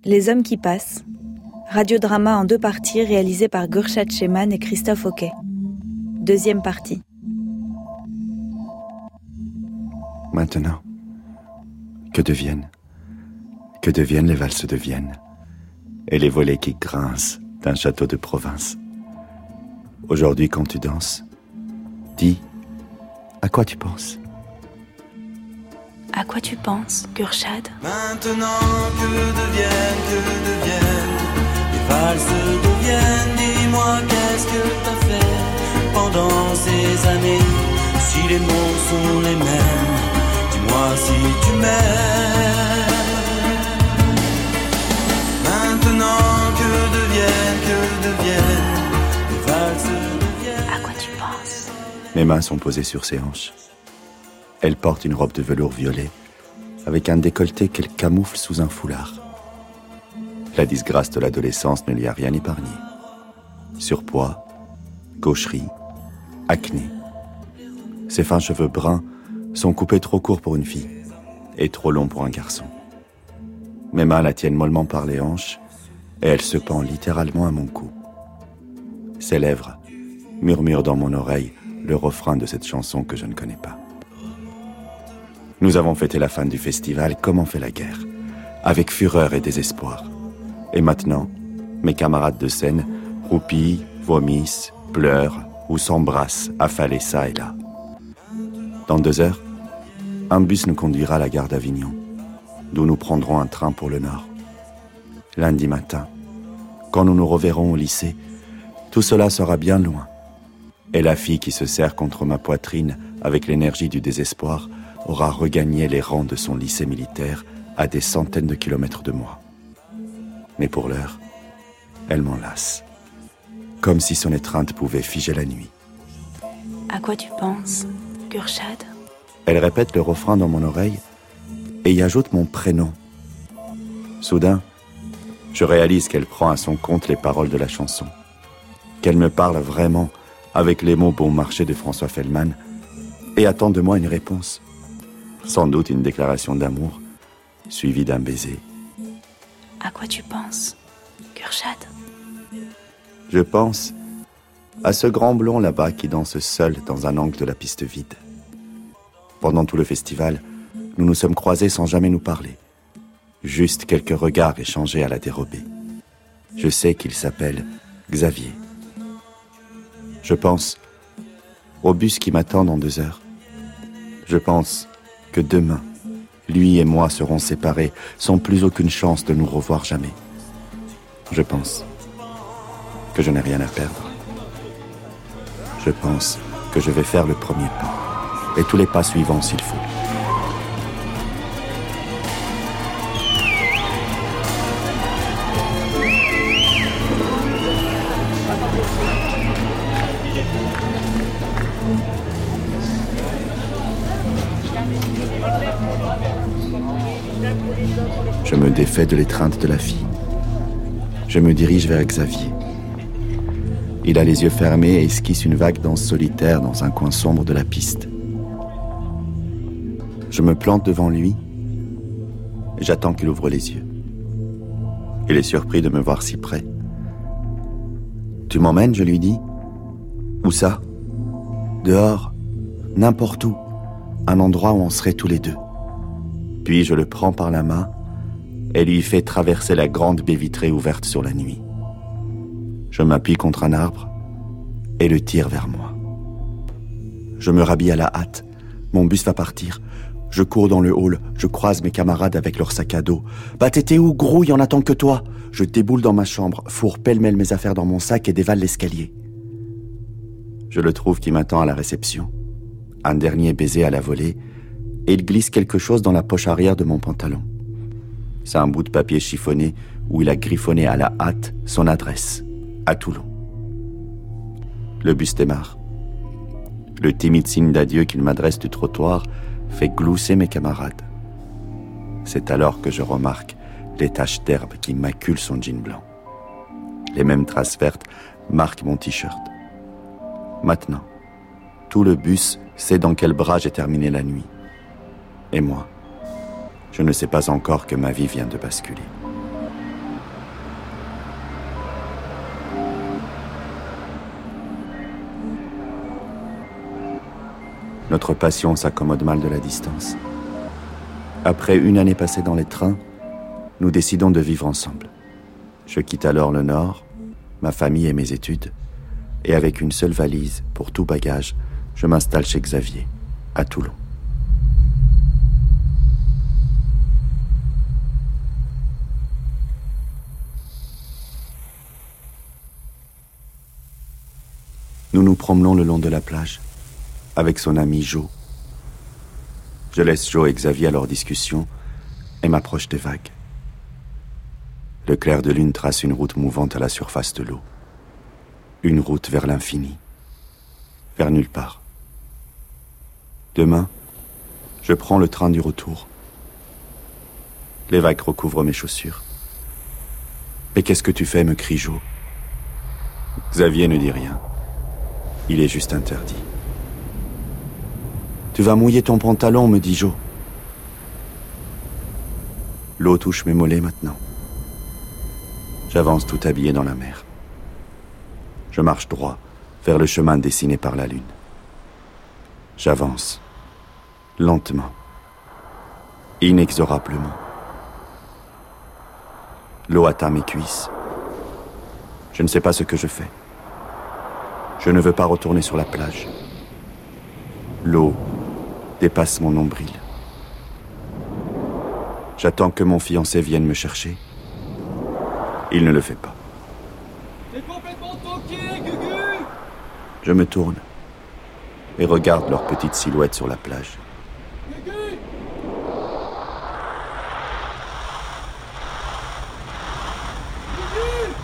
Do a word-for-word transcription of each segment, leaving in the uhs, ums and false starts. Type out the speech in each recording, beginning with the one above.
Les hommes qui passent, radiodrama en deux parties réalisé par Gurshad Sheman et Christophe Oquet. Deuxième partie. Maintenant, que deviennent, que deviennent les valses de Vienne et les volets qui grincent d'un château de province. Aujourd'hui, quand tu danses, dis, à quoi tu penses ? À quoi tu penses, Gurshad ? Maintenant, que deviennent, que deviennent les valses de Vienne ? Dis-moi, qu'est-ce que t'as fait pendant ces années ? Si les mots sont les mêmes, dis-moi si tu m'aimes. Maintenant, que deviennent, que deviennent les valses de Vienne ? À quoi tu penses ? Mes mains sont posées sur ses hanches. Elle porte une robe de velours violet, avec un décolleté qu'elle camoufle sous un foulard. La disgrâce de l'adolescence ne lui a rien épargné. Surpoids, gaucherie, acné. Ses fins cheveux bruns sont coupés trop courts pour une fille et trop longs pour un garçon. Mes mains la tiennent mollement par les hanches et elle se pend littéralement à mon cou. Ses lèvres murmurent dans mon oreille le refrain de cette chanson que je ne connais pas. Nous avons fêté la fin du festival comme on fait la guerre, avec fureur et désespoir. Et maintenant, mes camarades de scène roupillent, vomissent, pleurent ou s'embrassent, affalés ça et là. Dans deux heures, un bus nous conduira à la gare d'Avignon, d'où nous prendrons un train pour le nord. Lundi matin, quand nous nous reverrons au lycée, tout cela sera bien loin. Et la fille qui se serre contre ma poitrine avec l'énergie du désespoir aura regagné les rangs de son lycée militaire à des centaines de kilomètres de moi. Mais pour l'heure, elle m'enlace, comme si son étreinte pouvait figer la nuit. À quoi tu penses, Gurshad ? Elle répète le refrain dans mon oreille et y ajoute mon prénom. Soudain, je réalise qu'elle prend à son compte les paroles de la chanson, qu'elle me parle vraiment avec les mots bon marché de François Fellman et attend de moi une réponse. Sans doute une déclaration d'amour, suivie d'un baiser. À quoi tu penses, Gurshad ? Je pense à ce grand blond là-bas qui danse seul dans un angle de la piste vide. Pendant tout le festival, nous nous sommes croisés sans jamais nous parler. Juste quelques regards échangés à la dérobée. Je sais qu'il s'appelle Xavier. Je pense au bus qui m'attend dans deux heures. Je pense que demain, lui et moi serons séparés sans plus aucune chance de nous revoir jamais. Je pense que je n'ai rien à perdre. Je pense que je vais faire le premier pas et tous les pas suivants s'il faut. Je me défais de l'étreinte de la fille. Je me dirige vers Xavier. Il a les yeux fermés et esquisse une vague danse solitaire dans un coin sombre de la piste. Je me plante devant lui et j'attends qu'il ouvre les yeux. Il est surpris de me voir si près. « Tu m'emmènes ?» je lui dis. « Où ça ? » ?»« Dehors, n'importe où, un endroit où on serait tous les deux. » Puis je le prends par la main et lui fait traverser la grande baie vitrée ouverte sur la nuit. Je m'appuie contre un arbre et le tire vers moi. Je me rhabille à la hâte. Mon bus va partir. Je cours dans le hall. Je croise mes camarades avec leur sac à dos. « Bah t'étais où, gros, y en attend que toi !» Je déboule dans ma chambre, fourre pêle-mêle mes affaires dans mon sac et dévale l'escalier. Je le trouve qui m'attend à la réception. Un dernier baiser à la volée et il glisse quelque chose dans la poche arrière de mon pantalon. C'est un bout de papier chiffonné où il a griffonné à la hâte son adresse, à Toulon. Le bus démarre. Le timide signe d'adieu qu'il m'adresse du trottoir fait glousser mes camarades. C'est alors que je remarque les taches d'herbe qui maculent son jean blanc. Les mêmes traces vertes marquent mon t-shirt. Maintenant, tout le bus sait dans quel bras j'ai terminé la nuit. Et moi, je ne sais pas encore que ma vie vient de basculer. Notre passion s'accommode mal de la distance. Après une année passée dans les trains, nous décidons de vivre ensemble. Je quitte alors le Nord, ma famille et mes études, et avec une seule valise pour tout bagage, je m'installe chez Xavier, à Toulon. Nous nous promenons le long de la plage, avec son ami Jo. Je laisse Jo et Xavier à leur discussion et m'approche des vagues. Le clair de lune trace une route mouvante à la surface de l'eau. Une route vers l'infini, vers nulle part. Demain, je prends le train du retour. Les vagues recouvrent mes chaussures. « Et qu'est-ce que tu fais ?» me crie Jo. Xavier ne dit rien. Il est juste interdit. « Tu vas mouiller ton pantalon » me dit Jo. L'eau touche mes mollets maintenant. J'avance tout habillé dans la mer. Je marche droit vers le chemin dessiné par la lune. J'avance, lentement, inexorablement. L'eau atteint mes cuisses. Je ne sais pas ce que je fais. Je ne veux pas retourner sur la plage. L'eau dépasse mon nombril. J'attends que mon fiancé vienne me chercher. Il ne le fait pas. T'es complètement toqué, Gugu! Je me tourne et regarde leurs petites silhouettes sur la plage. Gugu! Gugu!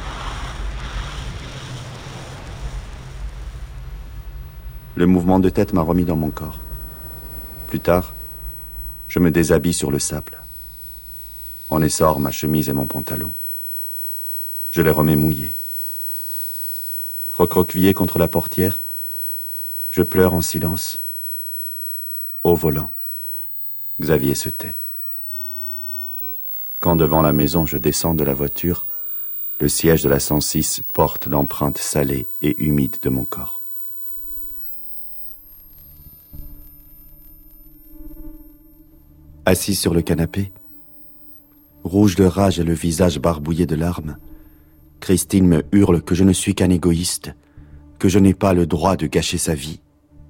Le mouvement de tête m'a remis dans mon corps. Plus tard, je me déshabille sur le sable. En essor ma chemise et mon pantalon. Je les remets mouillés. Recroquevillé contre la portière, je pleure en silence. Au volant, Xavier se tait. Quand devant la maison je descends de la voiture, le siège de la cent six porte l'empreinte salée et humide de mon corps. Assise sur le canapé, rouge de rage et le visage barbouillé de larmes, Christine me hurle que je ne suis qu'un égoïste, que je n'ai pas le droit de gâcher sa vie.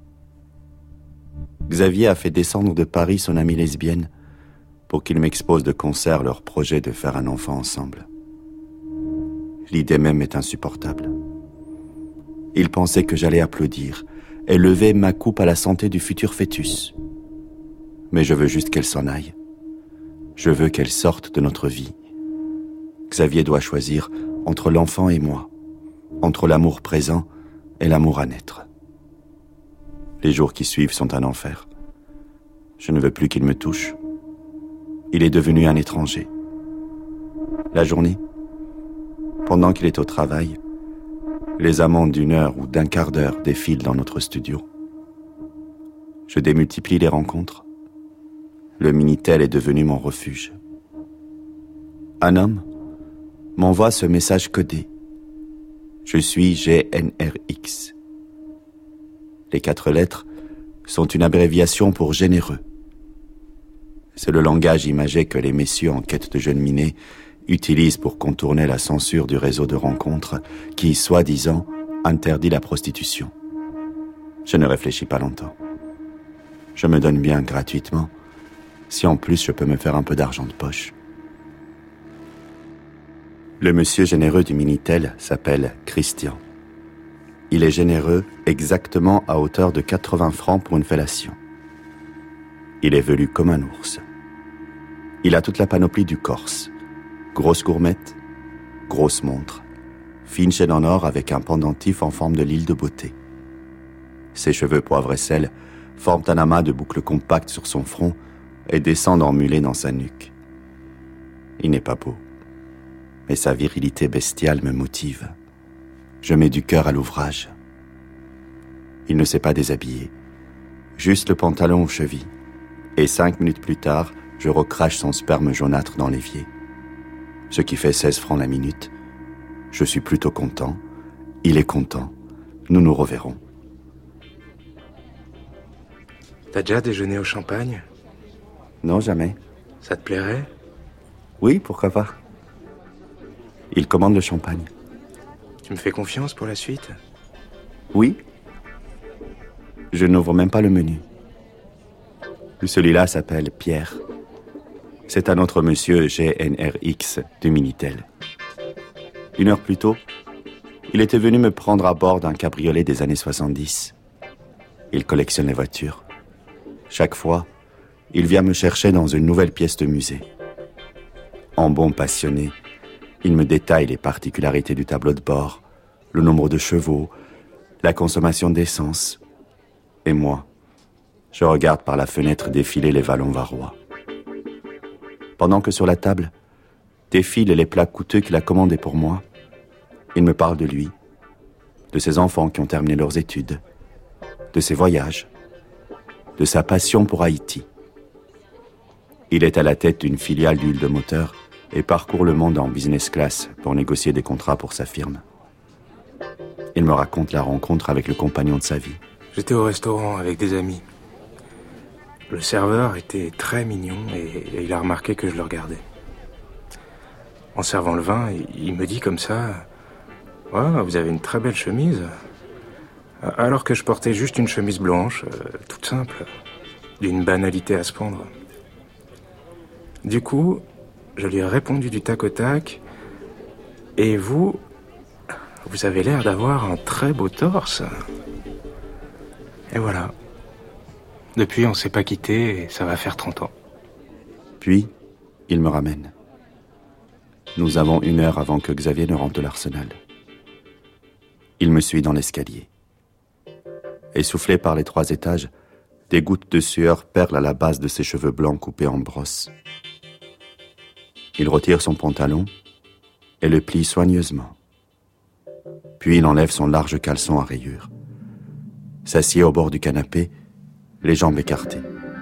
Xavier a fait descendre de Paris son amie lesbienne pour qu'il m'expose de concert leur projet de faire un enfant ensemble. L'idée même est insupportable. Il pensait que j'allais applaudir et lever ma coupe à la santé du futur fœtus. Mais je veux juste qu'elle s'en aille. Je veux qu'elle sorte de notre vie. Xavier doit choisir entre l'enfant et moi, entre l'amour présent et l'amour à naître. Les jours qui suivent sont un enfer. Je ne veux plus qu'il me touche. Il est devenu un étranger. La journée, pendant qu'il est au travail, les amants d'une heure ou d'un quart d'heure défilent dans notre studio. Je démultiplie les rencontres. Le Minitel est devenu mon refuge. Un homme m'envoie ce message codé. Je suis G N R X. Les quatre lettres sont une abréviation pour généreux. C'est le langage imagé que les messieurs en quête de jeunes minés utilisent pour contourner la censure du réseau de rencontres qui, soi-disant, interdit la prostitution. Je ne réfléchis pas longtemps. Je me donne bien gratuitement, si en plus je peux me faire un peu d'argent de poche. Le monsieur généreux du Minitel s'appelle Christian. Il est généreux exactement à hauteur de quatre-vingts francs pour une fellation. Il est velu comme un ours. Il a toute la panoplie du Corse. Grosse gourmette, grosse montre, fine chaîne en or avec un pendentif en forme de l'île de beauté. Ses cheveux poivre et sel forment un amas de boucles compactes sur son front et descendent emmulés dans sa nuque. Il n'est pas beau, mais sa virilité bestiale me motive. Je mets du cœur à l'ouvrage. Il ne s'est pas déshabillé, juste le pantalon aux chevilles, et cinq minutes plus tard, je recrache son sperme jaunâtre dans l'évier. Ce qui fait seize francs la minute. Je suis plutôt content, il est content, nous nous reverrons. T'as déjà déjeuné au champagne? Non, jamais. Ça te plairait? Oui, pourquoi pas. Il commande le champagne. Tu me fais confiance pour la suite? Oui. Je n'ouvre même pas le menu. Celui-là s'appelle Pierre. C'est un autre monsieur G N R X du Minitel. Une heure plus tôt, il était venu me prendre à bord d'un cabriolet des années soixante-dix. Il collectionne les voitures. Chaque fois, il vient me chercher dans une nouvelle pièce de musée. En bon passionné, il me détaille les particularités du tableau de bord, le nombre de chevaux, la consommation d'essence. Et moi, je regarde par la fenêtre défiler les vallons varois. Pendant que sur la table, défilent les plats coûteux qu'il a commandés pour moi, il me parle de lui, de ses enfants qui ont terminé leurs études, de ses voyages, de sa passion pour Haïti. Il est à la tête d'une filiale d'huile de moteur et parcourt le monde en business class pour négocier des contrats pour sa firme. Il me raconte la rencontre avec le compagnon de sa vie. J'étais au restaurant avec des amis. Le serveur était très mignon et, et il a remarqué que je le regardais. En servant le vin, il me dit comme ça « Oh, vous avez une très belle chemise ». Alors que je portais juste une chemise blanche, euh, toute simple, d'une banalité à se pendre. Du coup, je lui ai répondu du tac au tac. Et vous, vous avez l'air d'avoir un très beau torse. Et voilà. Depuis, on s'est pas quittés et ça va faire trente ans. Puis, il me ramène. Nous avons une heure avant que Xavier ne rentre de l'Arsenal. Il me suit dans l'escalier. Essoufflé par les trois étages, des gouttes de sueur perlent à la base de ses cheveux blancs coupés en brosse. Il retire son pantalon et le plie soigneusement. Puis il enlève son large caleçon à rayures, s'assied au bord du canapé, les jambes écartées.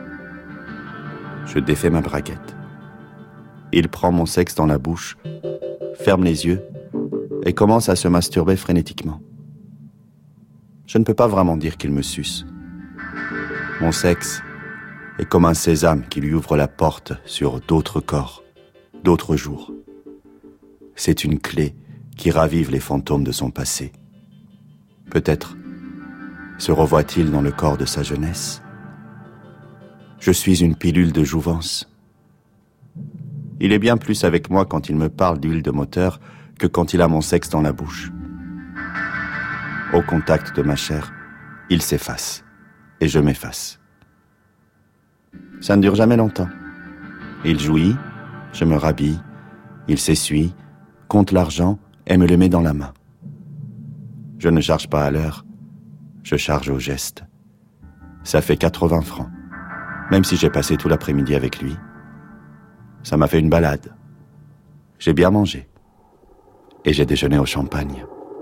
Je défais ma braguette. Il prend mon sexe dans la bouche, ferme les yeux et commence à se masturber frénétiquement. Je ne peux pas vraiment dire qu'il me suce. Mon sexe est comme un sésame qui lui ouvre la porte sur d'autres corps, d'autres jours. C'est une clé qui ravive les fantômes de son passé. Peut-être se revoit-il dans le corps de sa jeunesse. Je suis une pilule de jouvence. Il est bien plus avec moi quand il me parle d'huile de moteur que quand il a mon sexe dans la bouche. Au contact de ma chair, il s'efface et je m'efface. Ça ne dure jamais longtemps. Il jouit, je me rhabille, il s'essuie, compte l'argent et me le met dans la main. Je ne charge pas à l'heure, je charge au geste. Ça fait quatre-vingts francs, même si j'ai passé tout l'après-midi avec lui. Ça m'a fait une balade. J'ai bien mangé. Et j'ai déjeuné au champagne.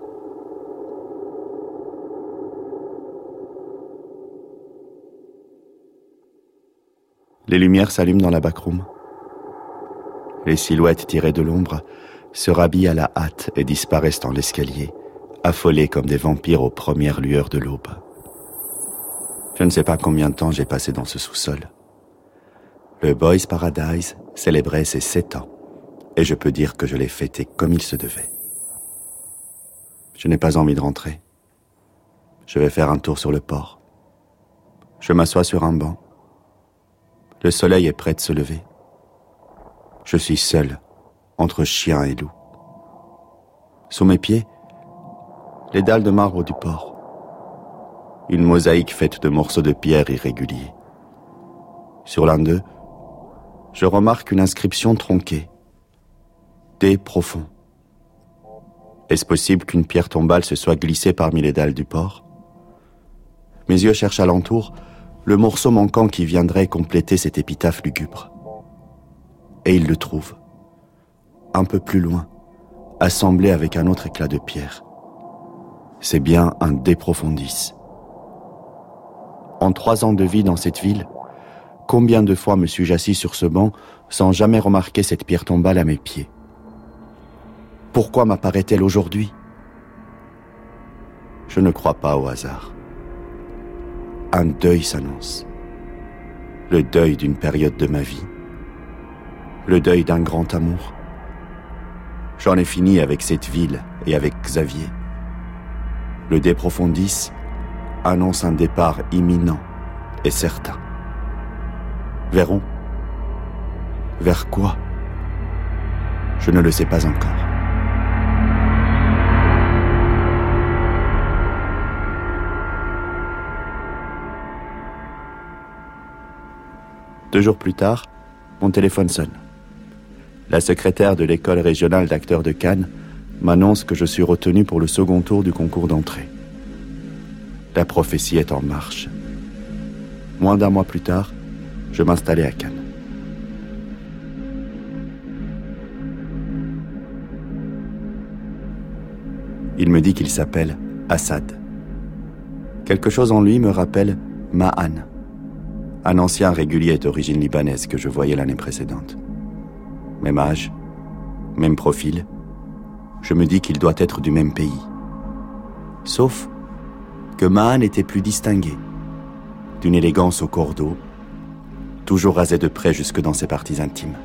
Les lumières s'allument dans la backroom. Les silhouettes tirées de l'ombre se rhabillent à la hâte et disparaissent dans l'escalier, affolés comme des vampires aux premières lueurs de l'aube. Je ne sais pas combien de temps j'ai passé dans ce sous-sol. Le Boys Paradise célébrait ses sept ans, et je peux dire que je l'ai fêté comme il se devait. Je n'ai pas envie de rentrer. Je vais faire un tour sur le port. Je m'assois sur un banc. Le soleil est prêt de se lever. Je suis seul, entre chien et loup. Sous mes pieds, les dalles de marbre du port. Une mosaïque faite de morceaux de pierre irréguliers. Sur l'un d'eux, je remarque une inscription tronquée. D profond. Est-ce possible qu'une pierre tombale se soit glissée parmi les dalles du port? Mes yeux cherchent alentour le morceau manquant qui viendrait compléter cette épitaphe lugubre. Et ils le trouvent. Un peu plus loin, assemblé avec un autre éclat de pierre. C'est bien un De Profundis. En trois ans de vie dans cette ville, combien de fois me suis-je assis sur ce banc sans jamais remarquer cette pierre tombale à mes pieds? Pourquoi m'apparaît-elle aujourd'hui? Je ne crois pas au hasard. Un deuil s'annonce. le deuil d'une période de ma vie, le deuil d'un grand amour. J'en ai fini avec cette ville et avec Xavier. Le De Profundis annonce un départ imminent et certain. Vers où? Vers quoi? Je ne le sais pas encore. Deux jours plus tard, mon téléphone sonne. La secrétaire de l'école régionale d'acteurs de Cannes m'annonce que je suis retenu pour le second tour du concours d'entrée. La prophétie est en marche. Moins d'un mois plus tard, je m'installais à Cannes. Il me dit qu'il s'appelle Assad. Quelque chose en lui me rappelle Mahan, un ancien régulier d'origine libanaise que je voyais l'année précédente. Même âge, même profil, je me dis qu'il doit être du même pays. Sauf que Mahan était plus distingué, d'une élégance au cordeau, toujours rasé de près jusque dans ses parties intimes.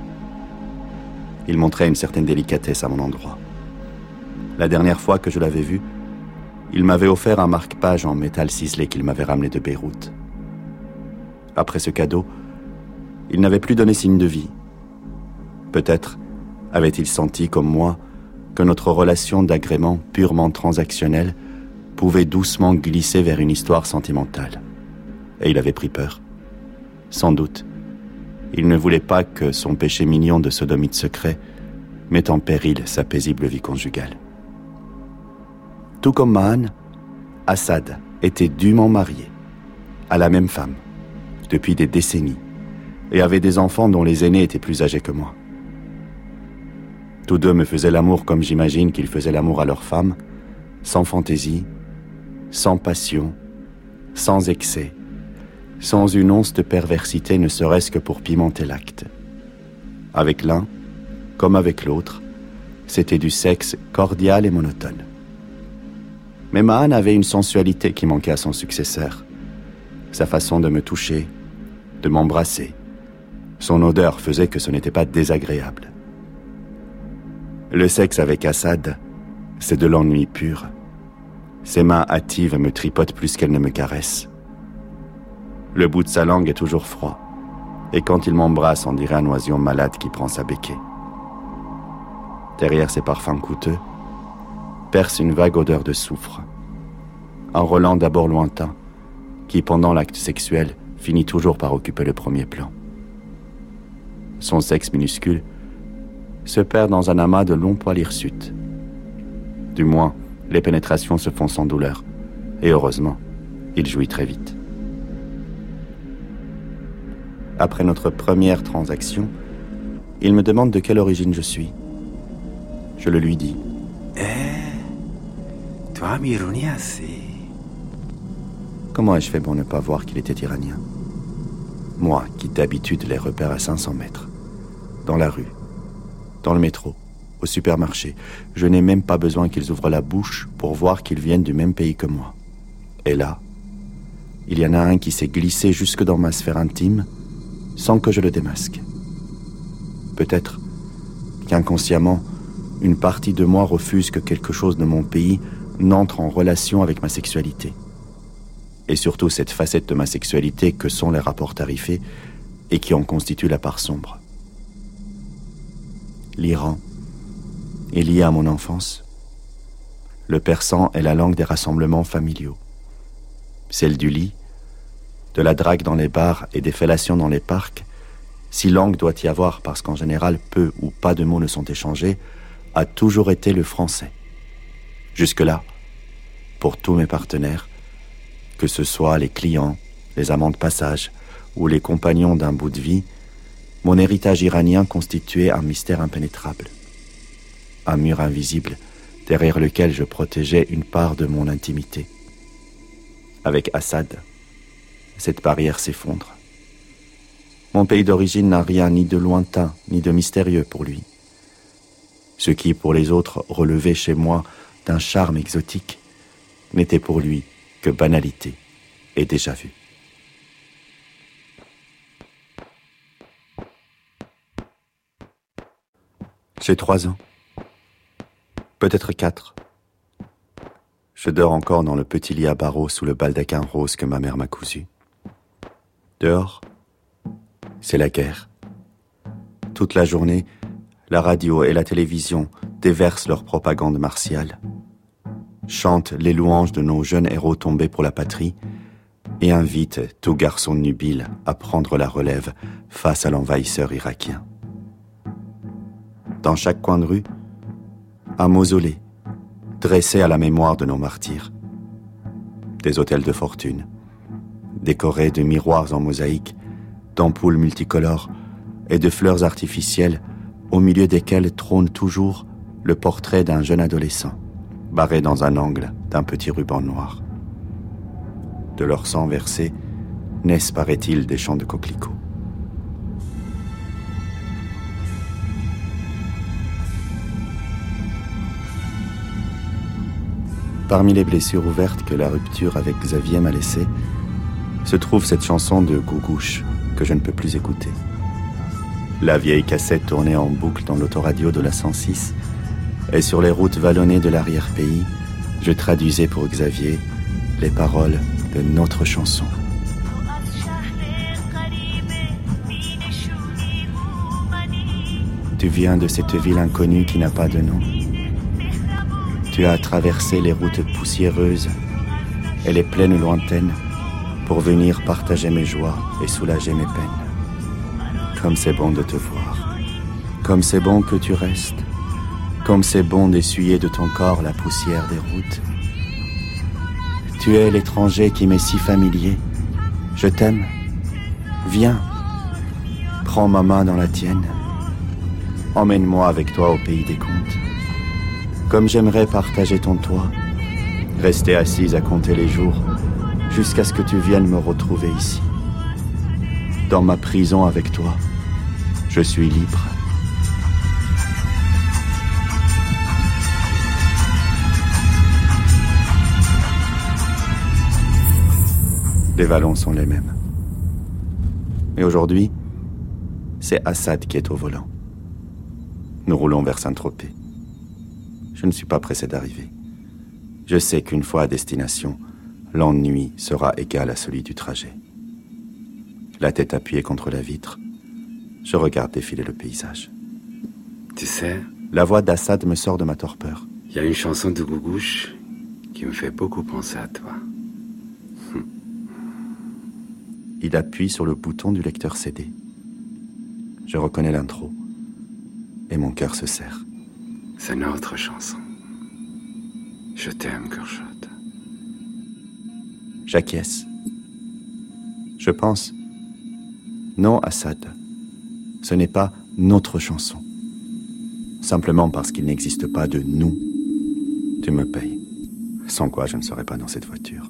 Il montrait une certaine délicatesse à mon endroit. La dernière fois que je l'avais vu, il m'avait offert un marque-page en métal ciselé qu'il m'avait ramené de Beyrouth. Après ce cadeau, il n'avait plus donné signe de vie. Peut-être avait-il senti, comme moi, que notre relation d'agrément purement transactionnelle pouvait doucement glisser vers une histoire sentimentale. Et il avait pris peur. Sans doute, il ne voulait pas que son péché mignon de sodomite secret mette en péril sa paisible vie conjugale. Tout comme Mahan, Assad était dûment marié à la même femme depuis des décennies et avait des enfants dont les aînés étaient plus âgés que moi. Tous deux me faisaient l'amour comme j'imagine qu'ils faisaient l'amour à leur femme, sans fantaisie, sans passion, sans excès, sans une once de perversité ne serait-ce que pour pimenter l'acte. Avec l'un, comme avec l'autre, c'était du sexe cordial et monotone. Mais Mahan avait une sensualité qui manquait à son successeur. Sa façon de me toucher, de m'embrasser, son odeur faisait que ce n'était pas désagréable. Le sexe avec Assad, c'est de l'ennui pur. Ses mains hâtives me tripotent plus qu'elles ne me caressent. Le bout de sa langue est toujours froid, et quand il m'embrasse, on dirait un oisillon malade qui prend sa béquée. Derrière ses parfums coûteux, perce une vague odeur de soufre. Un Roland d'abord lointain, qui pendant l'acte sexuel finit toujours par occuper le premier plan. Son sexe minuscule se perd dans un amas de longs poils hirsutes. Du moins, les pénétrations se font sans douleur, et heureusement, il jouit très vite. Après notre première transaction, il me demande de quelle origine je suis. Je le lui dis. Eh, toi, Mirounia, c'est... Comment ai-je fait pour ne pas voir qu'il était iranien? Moi, qui d'habitude les repère à cinq cents mètres, dans la rue, dans le métro, au supermarché, je n'ai même pas besoin qu'ils ouvrent la bouche pour voir qu'ils viennent du même pays que moi. Et là, il y en a un qui s'est glissé jusque dans ma sphère intime, sans que je le démasque. Peut-être qu'inconsciemment, une partie de moi refuse que quelque chose de mon pays n'entre en relation avec ma sexualité. Et surtout cette facette de ma sexualité que sont les rapports tarifés et qui en constituent la part sombre. L'Iran est lié à mon enfance. Le persan est la langue des rassemblements familiaux. Celle du lit, de la drague dans les bars et des fellations dans les parcs, si langue doit y avoir parce qu'en général peu ou pas de mots ne sont échangés, a toujours été le français. Jusque-là, pour tous mes partenaires, que ce soit les clients, les amants de passage ou les compagnons d'un bout de vie, mon héritage iranien constituait un mystère impénétrable. Un mur invisible derrière lequel je protégeais une part de mon intimité. Avec Assad, cette barrière s'effondre. Mon pays d'origine n'a rien ni de lointain, ni de mystérieux pour lui. Ce qui, pour les autres, relevait chez moi d'un charme exotique, n'était pour lui que banalité et déjà vu. J'ai trois ans. Peut-être quatre. Je dors encore dans le petit lit à barreaux sous le baldaquin rose que ma mère m'a cousu. Dehors, c'est la guerre. Toute la journée, la radio et la télévision déversent leur propagande martiale, chantent les louanges de nos jeunes héros tombés pour la patrie et invitent tout garçon nubile à prendre la relève face à l'envahisseur irakien. Dans chaque coin de rue, un mausolée dressé à la mémoire de nos martyrs. Des hôtels de fortune, décorés de miroirs en mosaïque, d'ampoules multicolores et de fleurs artificielles au milieu desquelles trône toujours le portrait d'un jeune adolescent, barré dans un angle d'un petit ruban noir. De leur sang versé naissent, paraît-il, des champs de coquelicots. Parmi les blessures ouvertes que la rupture avec Xavier m'a laissées, se trouve cette chanson de Gougouche que je ne peux plus écouter. La vieille cassette tournait en boucle dans l'autoradio de la cent six, et sur les routes vallonnées de l'arrière-pays, je traduisais pour Xavier les paroles de notre chanson. Tu viens de cette ville inconnue qui n'a pas de nom. Tu as traversé les routes poussiéreuses et les plaines lointaines pour venir partager mes joies et soulager mes peines. Comme c'est bon de te voir, comme c'est bon que tu restes, comme c'est bon d'essuyer de ton corps la poussière des routes. Tu es l'étranger qui m'est si familier. Je t'aime. Viens, prends ma main dans la tienne. Emmène-moi avec toi au pays des contes. Comme j'aimerais partager ton toit, rester assise à compter les jours, jusqu'à ce que tu viennes me retrouver ici. Dans ma prison avec toi, je suis libre. Les vallons sont les mêmes. Mais aujourd'hui, c'est Assad qui est au volant. Nous roulons vers Saint-Tropez. Je ne suis pas pressé d'arriver. Je sais qu'une fois à destination, l'ennui sera égal à celui du trajet. La tête appuyée contre la vitre, je regarde défiler le paysage. Tu sais, la voix d'Assad me sort de ma torpeur. Il y a une chanson de Gougouche qui me fait beaucoup penser à toi. Hum. Il appuie sur le bouton du lecteur C D. Je reconnais l'intro et mon cœur se serre. C'est notre chanson. Je t'aime, Gurshot. J'acquiesce. Je pense, non, Assad, ce n'est pas notre chanson. Simplement parce qu'il n'existe pas de nous, tu me payes. Sans quoi je ne serais pas dans cette voiture.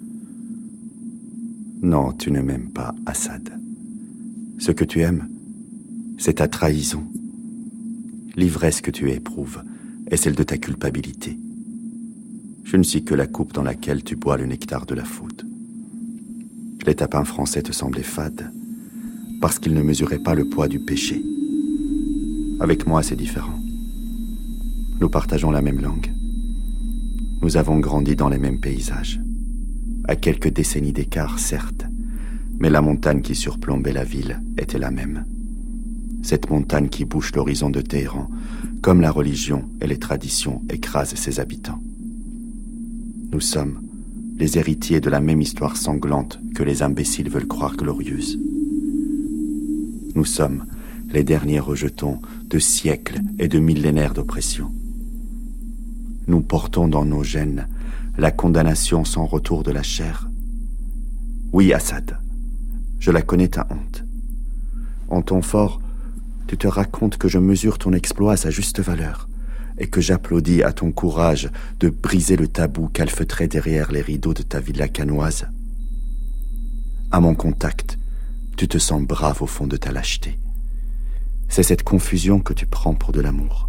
Non, tu ne m'aimes pas, Assad. Ce que tu aimes, c'est ta trahison. L'ivresse que tu éprouves est celle de ta culpabilité. Je ne suis que la coupe dans laquelle tu bois le nectar de la faute. Les tapins français te semblaient fades parce qu'ils ne mesuraient pas le poids du péché. Avec moi, c'est différent. Nous partageons la même langue. Nous avons grandi dans les mêmes paysages. À quelques décennies d'écart, certes, mais la montagne qui surplombait la ville était la même. Cette montagne qui bouche l'horizon de Téhéran, comme la religion et les traditions écrasent ses habitants. Nous sommes les héritiers de la même histoire sanglante que les imbéciles veulent croire glorieuse. Nous sommes les derniers rejetons de siècles et de millénaires d'oppression. Nous portons dans nos gènes la condamnation sans retour de la chair. Oui, Assad, je la connais ta honte. En ton fort, tu te racontes que je mesure ton exploit à sa juste valeur et que j'applaudis à ton courage de briser le tabou calfeutré derrière les rideaux de ta villa canoise. À mon contact, tu te sens brave au fond de ta lâcheté. C'est cette confusion que tu prends pour de l'amour.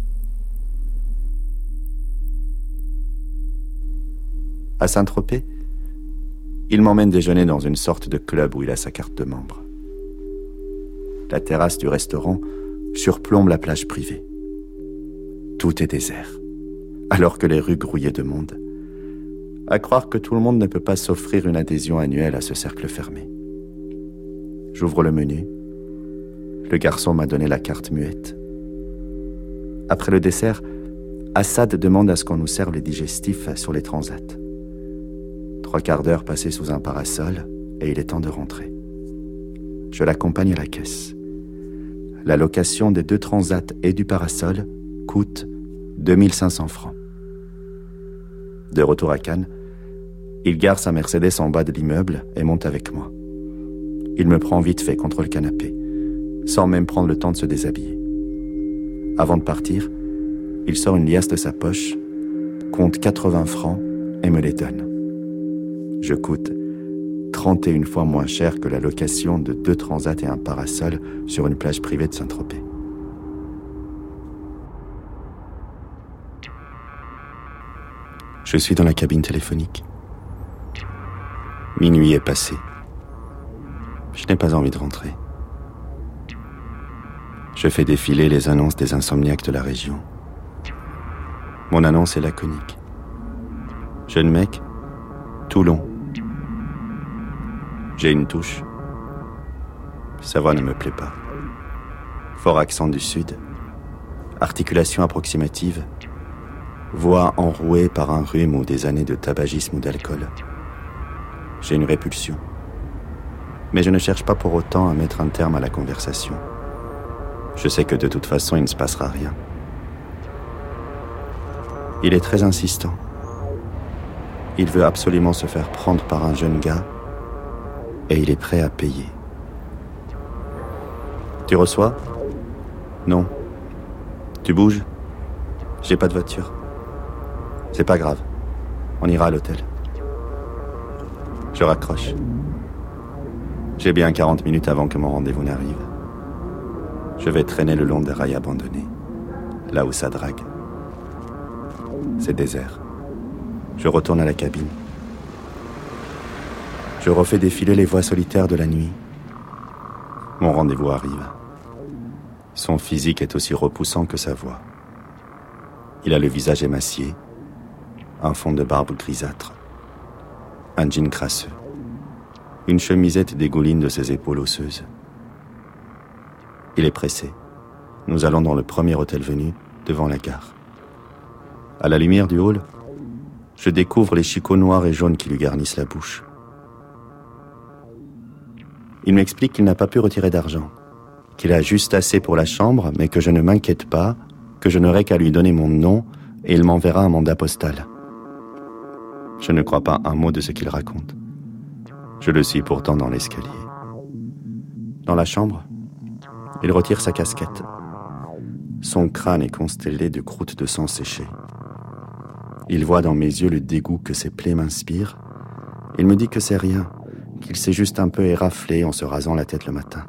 À Saint-Tropez, il m'emmène déjeuner dans une sorte de club où il a sa carte de membre. La terrasse du restaurant surplombe la plage privée. tout est désert, alors que les rues grouillaient de monde. À croire que tout le monde ne peut pas s'offrir une adhésion annuelle à ce cercle fermé. J'ouvre le menu. Le garçon m'a donné la carte muette. Après le dessert, Assad demande à ce qu'on nous serve les digestifs sur les transats. Trois quarts d'heure passés sous un parasol, et il est temps de rentrer. Je l'accompagne à la caisse. La location des deux transats et du parasol coûte deux mille cinq cents francs. De retour à Cannes, il gare sa Mercedes en bas de l'immeuble et monte avec moi. Il me prend vite fait contre le canapé, sans même prendre le temps de se déshabiller. Avant de partir, il sort une liasse de sa poche, compte quatre-vingts francs et me les donne. Je coûte trente et une fois moins cher que la location de deux transats et un parasol sur une plage privée de Saint-Tropez. Je suis dans la cabine téléphonique. Minuit est passé. Je n'ai pas envie de rentrer. Je fais défiler les annonces des insomniaques de la région. Mon annonce est laconique. Jeune mec, Toulon. J'ai une touche. Sa voix ne me plaît pas. Fort accent du sud. Articulation approximative. Voix enrouée par un rhume ou des années de tabagisme ou d'alcool. J'ai une répulsion. Mais je ne cherche pas pour autant à mettre un terme à la conversation. Je sais que de toute façon, il ne se passera rien. Il est très insistant. Il veut absolument se faire prendre par un jeune gars et il est prêt à payer. Tu reçois ? Non. Tu bouges ? J'ai pas de voiture. C'est pas grave. On ira à l'hôtel. Je raccroche. J'ai bien quarante minutes avant que mon rendez-vous n'arrive. Je vais traîner le long des rails abandonnés, là où ça drague. C'est désert. Je retourne à la cabine. Je refais défiler les voix solitaires de la nuit. Mon rendez-vous arrive. Son physique est aussi repoussant que sa voix. Il a le visage émacié, un fond de barbe grisâtre, un jean crasseux, une chemisette dégouline de ses épaules osseuses. Il est pressé. Nous allons dans le premier hôtel venu, devant la gare. À la lumière du hall, je découvre les chicots noirs et jaunes qui lui garnissent la bouche. Il m'explique qu'il n'a pas pu retirer d'argent, qu'il a juste assez pour la chambre, mais que je ne m'inquiète pas, que je n'aurai qu'à lui donner mon nom et il m'enverra un mandat postal. Je ne crois pas un mot de ce qu'il raconte. Je le suis pourtant dans l'escalier. Dans la chambre, il retire sa casquette. Son crâne est constellé de croûtes de sang séchées. Il voit dans mes yeux le dégoût que ses plaies m'inspirent. Il me dit que c'est rien, qu'il s'est juste un peu éraflé en se rasant la tête le matin.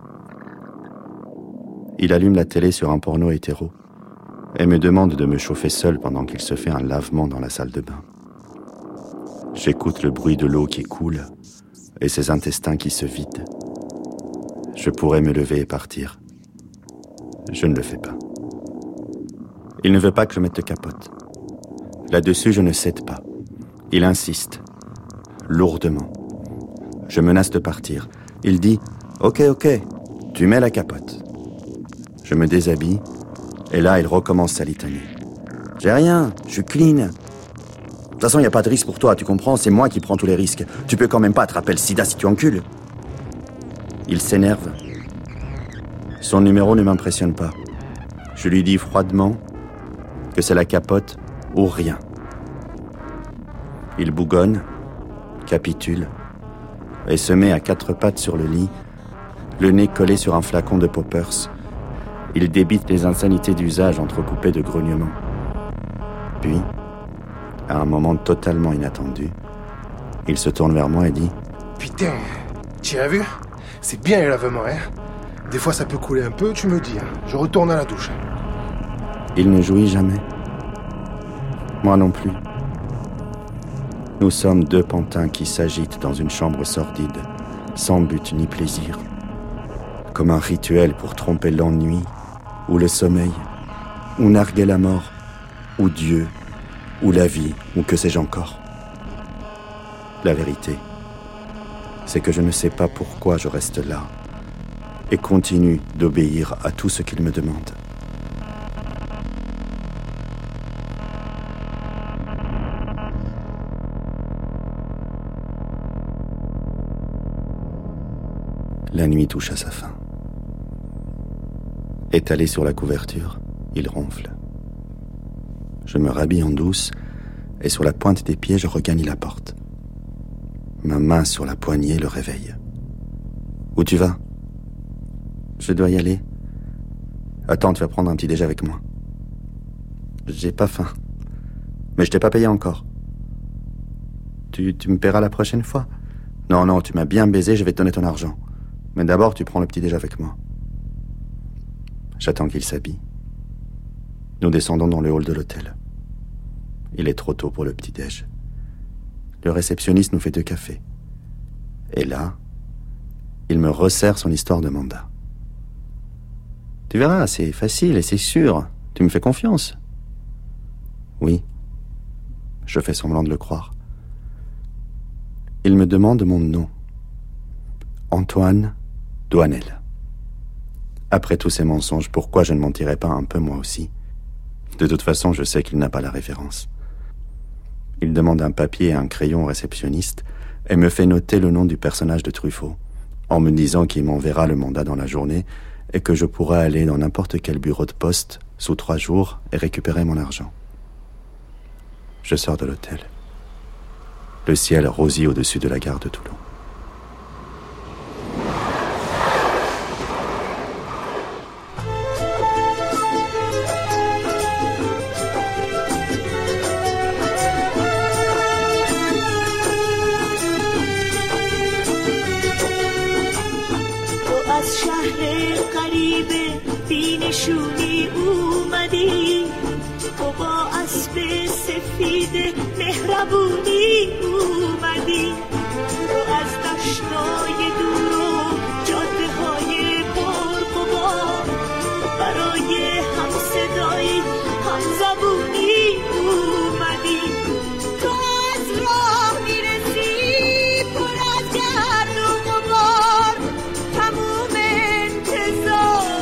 Il allume la télé sur un porno hétéro et me demande de me chauffer seul pendant qu'il se fait un lavement dans la salle de bain. J'écoute le bruit de l'eau qui coule et ses intestins qui se vident. Je pourrais me lever et partir. Je ne le fais pas. Il ne veut pas que je mette de capote. Là-dessus, je ne cède pas. Il insiste, lourdement. Je menace de partir. Il dit « Ok, ok, tu mets la capote. » Je me déshabille, et là, il recommence sa litanie. « J'ai rien, je suis clean. De toute façon, il n'y a pas de risque pour toi, tu comprends? C'est moi qui prends tous les risques. Tu peux quand même pas attraper le sida si tu encules. » Il s'énerve. Son numéro ne m'impressionne pas. Je lui dis froidement que c'est la capote ou rien. Il bougonne, capitule, et se met à quatre pattes sur le lit, le nez collé sur un flacon de poppers. Il débite les insanités d'usage entrecoupées de grognements. Puis, à un moment totalement inattendu, il se tourne vers moi et dit « Putain, tu as vu? C'est bien les lavements, hein? Des fois ça peut couler un peu, tu me dis, hein. Je retourne à la douche. » Il ne jouit jamais. Moi non plus. Nous sommes deux pantins qui s'agitent dans une chambre sordide, sans but ni plaisir, comme un rituel pour tromper l'ennui, ou le sommeil, ou narguer la mort, ou Dieu, ou la vie, ou que sais-je encore. La vérité, c'est que je ne sais pas pourquoi je reste là et continue d'obéir à tout ce qu'il me demande. La nuit touche à sa fin. Étalé sur la couverture, il ronfle. Je me rhabille en douce et sur la pointe des pieds, je regagne la porte. Ma main sur la poignée le réveille. Où tu vas ? Je dois y aller. Attends, tu vas prendre un petit déj avec moi. J'ai pas faim. Mais je t'ai pas payé encore. Tu, tu me paieras la prochaine fois ? Non, non, tu m'as bien baisé, je vais te donner ton argent. Mais d'abord, tu prends le petit déj avec moi. J'attends qu'il s'habille. Nous descendons dans le hall de l'hôtel. Il est trop tôt pour le petit déj. Le réceptionniste nous fait deux cafés. Et là, il me resserre son histoire de mandat. Tu verras, c'est facile et c'est sûr. Tu me fais confiance. Oui. Je fais semblant de le croire. Il me demande mon nom. Antoine Douanel. Après tous ces mensonges, pourquoi je ne mentirais pas un peu moi aussi ? De toute façon, je sais qu'il n'a pas la référence. Il demande un papier et un crayon au réceptionniste et me fait noter le nom du personnage de Truffaut, en me disant qu'il m'enverra le mandat dans la journée et que je pourrai aller dans n'importe quel bureau de poste sous trois jours et récupérer mon argent. Je sors de l'hôtel. Le ciel rosille au-dessus de la gare de Toulon. نشونی اومدی تو با اسب سفید مهربونی اومدی تو از دشتای دور و جاده های پرغبار برای هم صدایی هم زبونی اومدی تو از راه میرسی پر از گرد و غبار تموم انتظار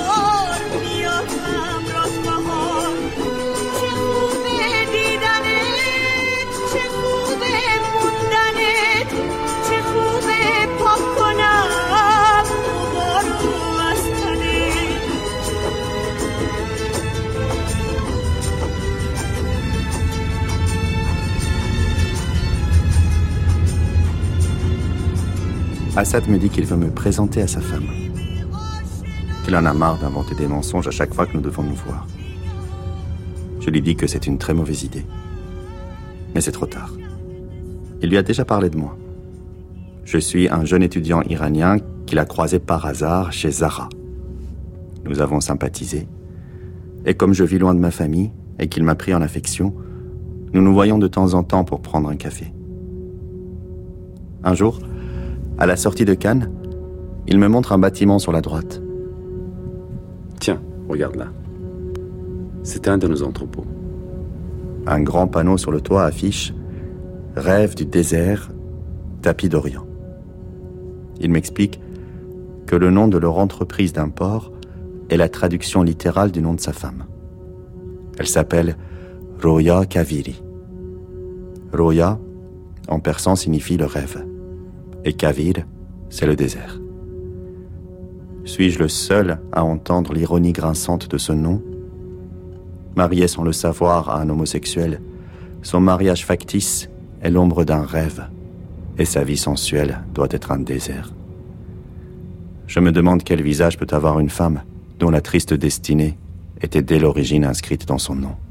Assad me dit qu'il veut me présenter à sa femme. Qu'il en a marre d'inventer des mensonges à chaque fois que nous devons nous voir. Je lui dis que c'est une très mauvaise idée. Mais c'est trop tard. Il lui a déjà parlé de moi. Je suis un jeune étudiant iranien qu'il a croisé par hasard chez Zara. Nous avons sympathisé. Et comme je vis loin de ma famille et qu'il m'a pris en affection, nous nous voyons de temps en temps pour prendre un café. Un jour, à la sortie de Cannes, il me montre un bâtiment sur la droite. Tiens, regarde là. C'est un de nos entrepôts. Un grand panneau sur le toit affiche « Rêve du désert, tapis d'Orient ». Il m'explique que le nom de leur entreprise d'import est la traduction littérale du nom de sa femme. Elle s'appelle Roya Kaviri. Roya, en persan, signifie le rêve. Et Kavir, c'est le désert. Suis-je le seul à entendre l'ironie grinçante de ce nom ? Marié sans le savoir à un homosexuel, son mariage factice est l'ombre d'un rêve, et sa vie sensuelle doit être un désert. Je me demande quel visage peut avoir une femme dont la triste destinée était dès l'origine inscrite dans son nom.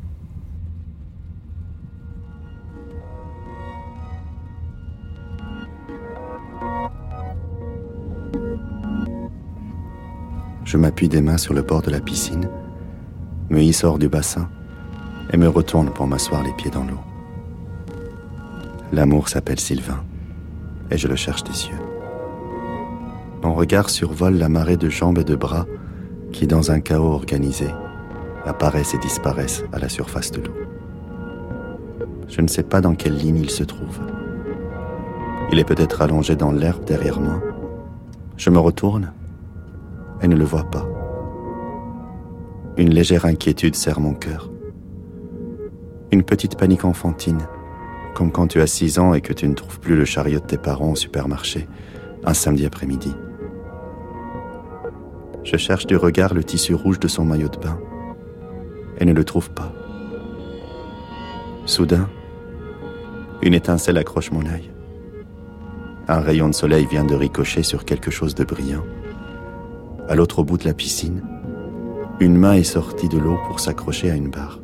Je m'appuie des mains sur le bord de la piscine, me hisse hors du bassin et me retourne pour m'asseoir les pieds dans l'eau. L'amour s'appelle Sylvain et je le cherche des yeux. Mon regard survole la marée de jambes et de bras qui, dans un chaos organisé, apparaissent et disparaissent à la surface de l'eau. Je ne sais pas dans quelle ligne il se trouve. Il est peut-être allongé dans l'herbe derrière moi. Je me retourne et ne le vois pas. Une légère inquiétude serre mon cœur. Une petite panique enfantine, comme quand tu as six ans et que tu ne trouves plus le chariot de tes parents au supermarché, un samedi après-midi. Je cherche du regard le tissu rouge de son maillot de bain et ne le trouve pas. Soudain, une étincelle accroche mon œil. Un rayon de soleil vient de ricocher sur quelque chose de brillant. À l'autre bout de la piscine, une main est sortie de l'eau pour s'accrocher à une barre.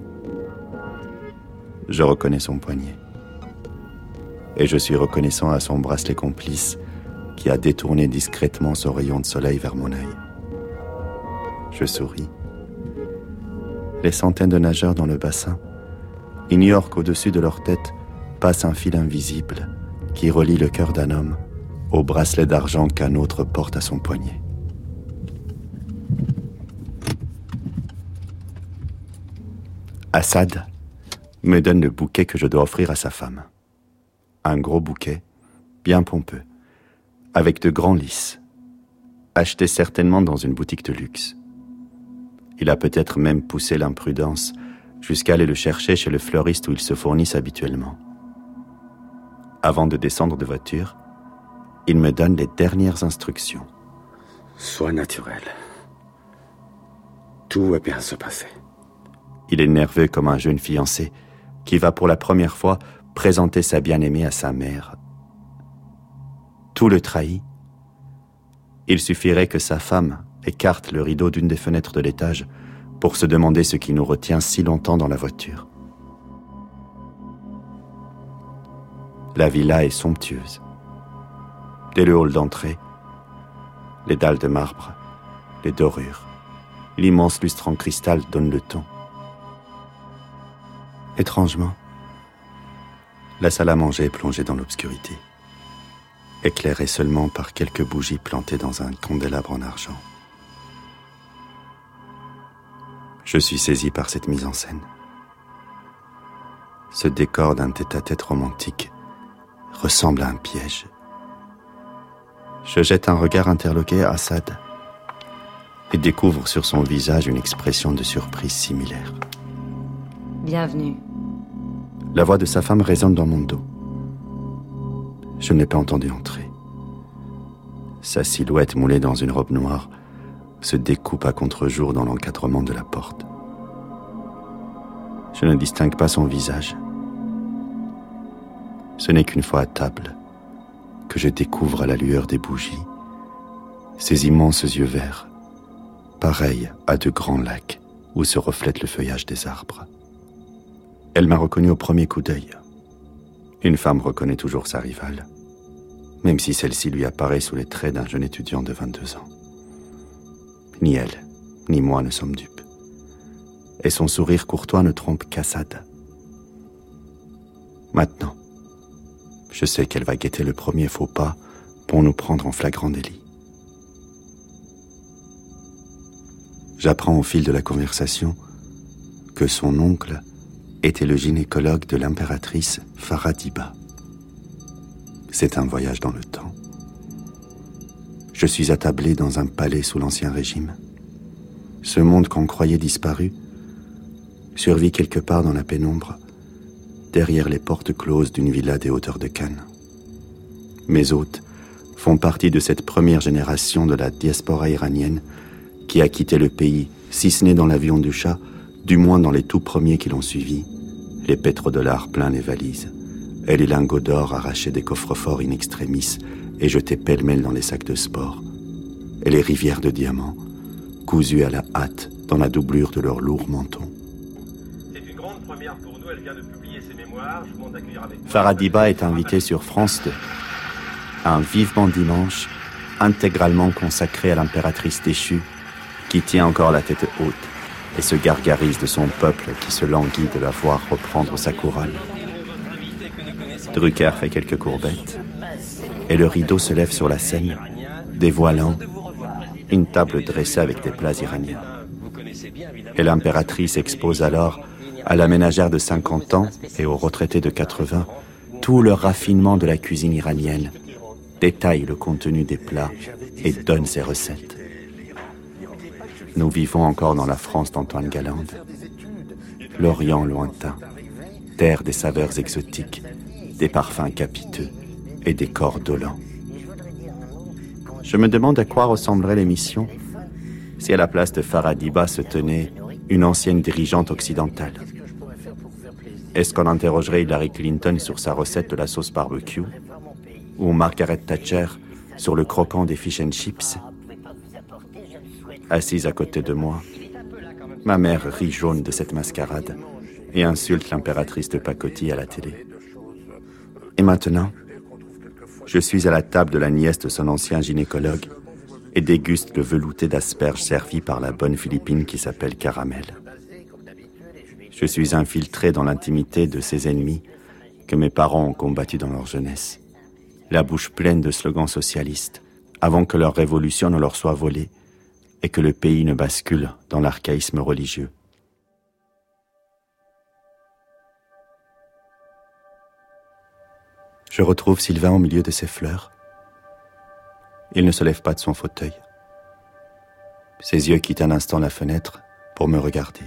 Je reconnais son poignet. Et je suis reconnaissant à son bracelet complice qui a détourné discrètement son rayon de soleil vers mon œil. Je souris. Les centaines de nageurs dans le bassin ignorent qu'au-dessus de leur tête passe un fil invisible qui relie le cœur d'un homme au bracelet d'argent qu'un autre porte à son poignet. Assad me donne le bouquet que je dois offrir à sa femme. Un gros bouquet, bien pompeux, avec de grands lys, acheté certainement dans une boutique de luxe. Il a peut-être même poussé l'imprudence jusqu'à aller le chercher chez le fleuriste où ils se fournissent habituellement. Avant de descendre de voiture, il me donne les dernières instructions. Sois naturel. Tout va bien se passer. Il est nerveux comme un jeune fiancé qui va pour la première fois présenter sa bien-aimée à sa mère. Tout le trahit. Il suffirait que sa femme écarte le rideau d'une des fenêtres de l'étage pour se demander ce qui nous retient si longtemps dans la voiture. La villa est somptueuse. Dès le hall d'entrée, les dalles de marbre, les dorures, l'immense lustre en cristal donnent le ton. Étrangement, la salle à manger est plongée dans l'obscurité, éclairée seulement par quelques bougies plantées dans un candélabre en argent. Je suis saisi par cette mise en scène. Ce décor d'un tête-à-tête romantique ressemble à un piège. Je jette un regard interloqué à Assad et découvre sur son visage une expression de surprise similaire. Bienvenue. La voix de sa femme résonne dans mon dos. Je ne l'ai pas entendu entrer. Sa silhouette moulée dans une robe noire se découpe à contre-jour dans l'encadrement de la porte. Je ne distingue pas son visage. Ce n'est qu'une fois à table que je découvre à la lueur des bougies ses immenses yeux verts, pareils à de grands lacs où se reflète le feuillage des arbres. Elle m'a reconnu au premier coup d'œil. Une femme reconnaît toujours sa rivale, même si celle-ci lui apparaît sous les traits d'un jeune étudiant de vingt-deux ans. Ni elle, ni moi ne sommes dupes. Et son sourire courtois ne trompe qu'Assad. Maintenant, je sais qu'elle va guetter le premier faux pas pour nous prendre en flagrant délit. J'apprends au fil de la conversation que son oncle était le gynécologue de l'impératrice Faradiba. C'est un voyage dans le temps. Je suis attablé dans un palais sous l'Ancien Régime. Ce monde qu'on croyait disparu survit quelque part dans la pénombre, derrière les portes closes d'une villa des hauteurs de Cannes. Mes hôtes font partie de cette première génération de la diaspora iranienne qui a quitté le pays, si ce n'est dans l'avion du chat, du moins dans les tout premiers qui l'ont suivi, les pétrodollars pleins les valises, et les lingots d'or arrachés des coffres-forts in extremis et jetés pêle-mêle dans les sacs de sport, et les rivières de diamants, cousus à la hâte dans la doublure de leurs lourds mentons. C'est une grande première pour nous, elle vient de publier ses mémoires, je vous demande d'accueillir avec moi. Faradiba est invité sur France deux. Un vivement dimanche intégralement consacré à l'impératrice déchue qui tient encore la tête haute et se gargarise de son peuple qui se languit de la voir reprendre sa couronne. Drucker fait quelques courbettes et le rideau se lève sur la scène, dévoilant une table dressée avec des plats iraniens. Et l'impératrice expose alors à la ménagère de cinquante ans et aux retraités de quatre-vingts tout le raffinement de la cuisine iranienne, détaille le contenu des plats et donne ses recettes. Nous vivons encore dans la France d'Antoine Galande, l'Orient lointain, terre des saveurs exotiques, des parfums capiteux et des corps dolents. Je me demande à quoi ressemblerait l'émission si à la place de Faradiba se tenait une ancienne dirigeante occidentale. Est-ce qu'on interrogerait Hillary Clinton sur sa recette de la sauce barbecue ou Margaret Thatcher sur le croquant des fish and chips? Assise à côté de moi, ma mère rit jaune de cette mascarade et insulte l'impératrice de pacotille à la télé. Et maintenant, je suis à la table de la nièce de son ancien gynécologue et déguste le velouté d'asperges servi par la bonne Philippine qui s'appelle Caramel. Je suis infiltré dans l'intimité de ces ennemis que mes parents ont combattus dans leur jeunesse, la bouche pleine de slogans socialistes, avant que leur révolution ne leur soit volée et que le pays ne bascule dans l'archaïsme religieux. Je retrouve Sylvain au milieu de ses fleurs. Il ne se lève pas de son fauteuil. Ses yeux quittent un instant la fenêtre pour me regarder.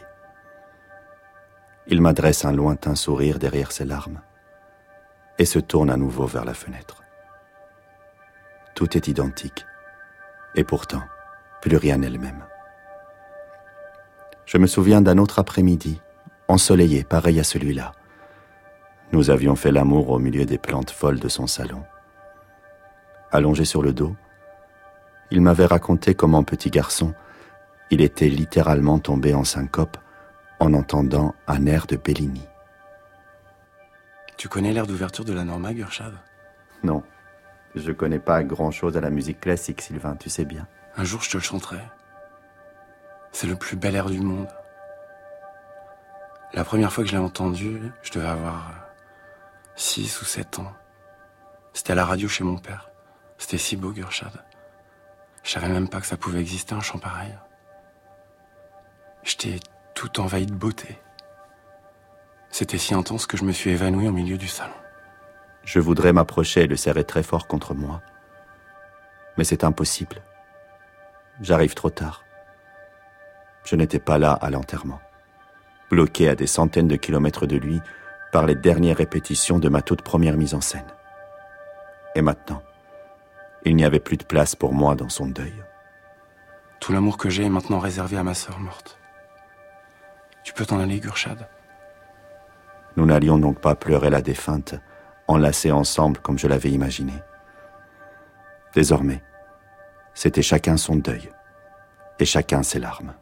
Il m'adresse un lointain sourire derrière ses larmes et se tourne à nouveau vers la fenêtre. Tout est identique, et pourtant, plus rien n'est le même. Je me souviens d'un autre après-midi, ensoleillé, pareil à celui-là. Nous avions fait l'amour au milieu des plantes folles de son salon. Allongé sur le dos, il m'avait raconté comment, petit garçon, il était littéralement tombé en syncope en entendant un air de Bellini. Tu connais l'air d'ouverture de la Norma, Gurchad? Non, je connais pas grand-chose à la musique classique, Sylvain, tu sais bien. Un jour, je te le chanterai. C'est le plus bel air du monde. La première fois que je l'ai entendu, je devais avoir six ou sept ans. C'était à la radio chez mon père. C'était si beau, Gurchad. Je savais même pas que ça pouvait exister, un chant pareil. J'étais tout envahi de beauté. C'était si intense que je me suis évanoui au milieu du salon. Je voudrais m'approcher et le serrer très fort contre moi. Mais c'est impossible. J'arrive trop tard. Je n'étais pas là à l'enterrement, bloqué à des centaines de kilomètres de lui par les dernières répétitions de ma toute première mise en scène. Et maintenant, il n'y avait plus de place pour moi dans son deuil. Tout l'amour que j'ai est maintenant réservé à ma sœur morte. Tu peux t'en aller, Gurchad? Nous n'allions donc pas pleurer la défunte, enlacés ensemble comme je l'avais imaginé. Désormais, c'était chacun son deuil, et chacun ses larmes.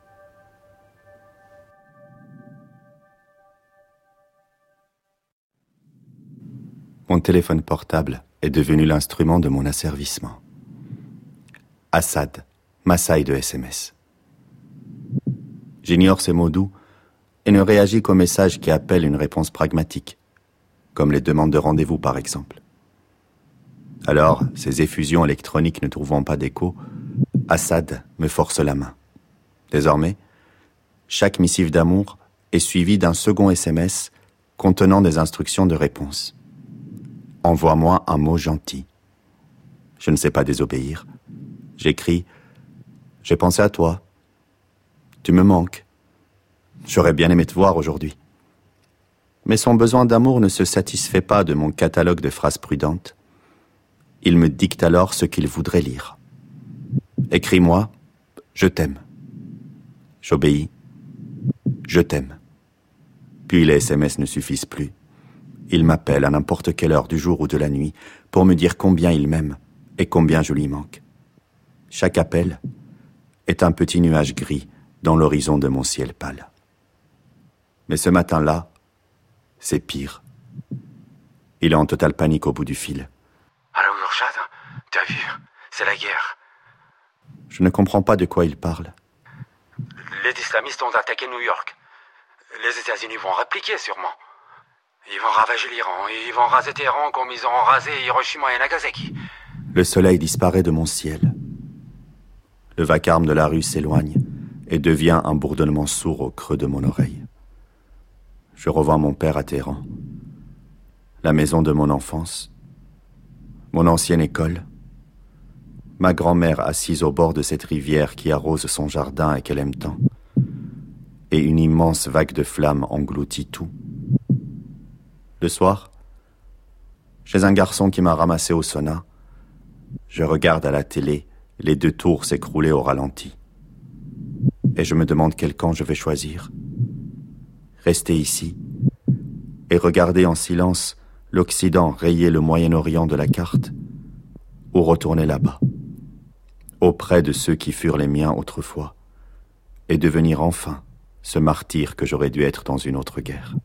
Mon téléphone portable est devenu l'instrument de mon asservissement. Assad, Massaï de S M S. J'ignore ces mots doux et ne réagis qu'aux messages qui appellent une réponse pragmatique, comme les demandes de rendez-vous par exemple. Alors, ces effusions électroniques ne trouvant pas d'écho, Assad me force la main. Désormais, chaque missive d'amour est suivie d'un second S M S contenant des instructions de réponse. Envoie-moi un mot gentil. Je ne sais pas désobéir. J'écris « J'ai pensé à toi. Tu me manques. J'aurais bien aimé te voir aujourd'hui. » Mais son besoin d'amour ne se satisfait pas de mon catalogue de phrases prudentes. Il me dicte alors ce qu'il voudrait lire. « Écris-moi « Je t'aime. » J'obéis. « Je t'aime. » Puis les S M S ne suffisent plus. Il m'appelle à n'importe quelle heure du jour ou de la nuit pour me dire combien il m'aime et combien je lui manque. Chaque appel est un petit nuage gris dans l'horizon de mon ciel pâle. Mais ce matin-là, c'est pire. Il est en totale panique au bout du fil. Allô, Gurchad, t'as vu? C'est la guerre. Je ne comprends pas de quoi il parle. Les islamistes ont attaqué New York. Les États-Unis vont répliquer sûrement. Ils vont ravager l'Iran, et ils vont raser Téhéran comme ils ont rasé Hiroshima et Nagasaki. Le soleil disparaît de mon ciel. Le vacarme de la rue s'éloigne, et devient un bourdonnement sourd au creux de mon oreille. Je revois mon père à Téhéran, la maison de mon enfance, mon ancienne école, ma grand-mère assise au bord de cette rivière qui arrose son jardin et qu'elle aime tant, et une immense vague de flammes engloutit tout. Le soir, chez un garçon qui m'a ramassé au sauna, je regarde à la télé les deux tours s'écrouler au ralenti. Et je me demande quel camp je vais choisir. Rester ici et regarder en silence l'Occident rayer le Moyen-Orient de la carte, ou retourner là-bas, auprès de ceux qui furent les miens autrefois, et devenir enfin ce martyr que j'aurais dû être dans une autre guerre.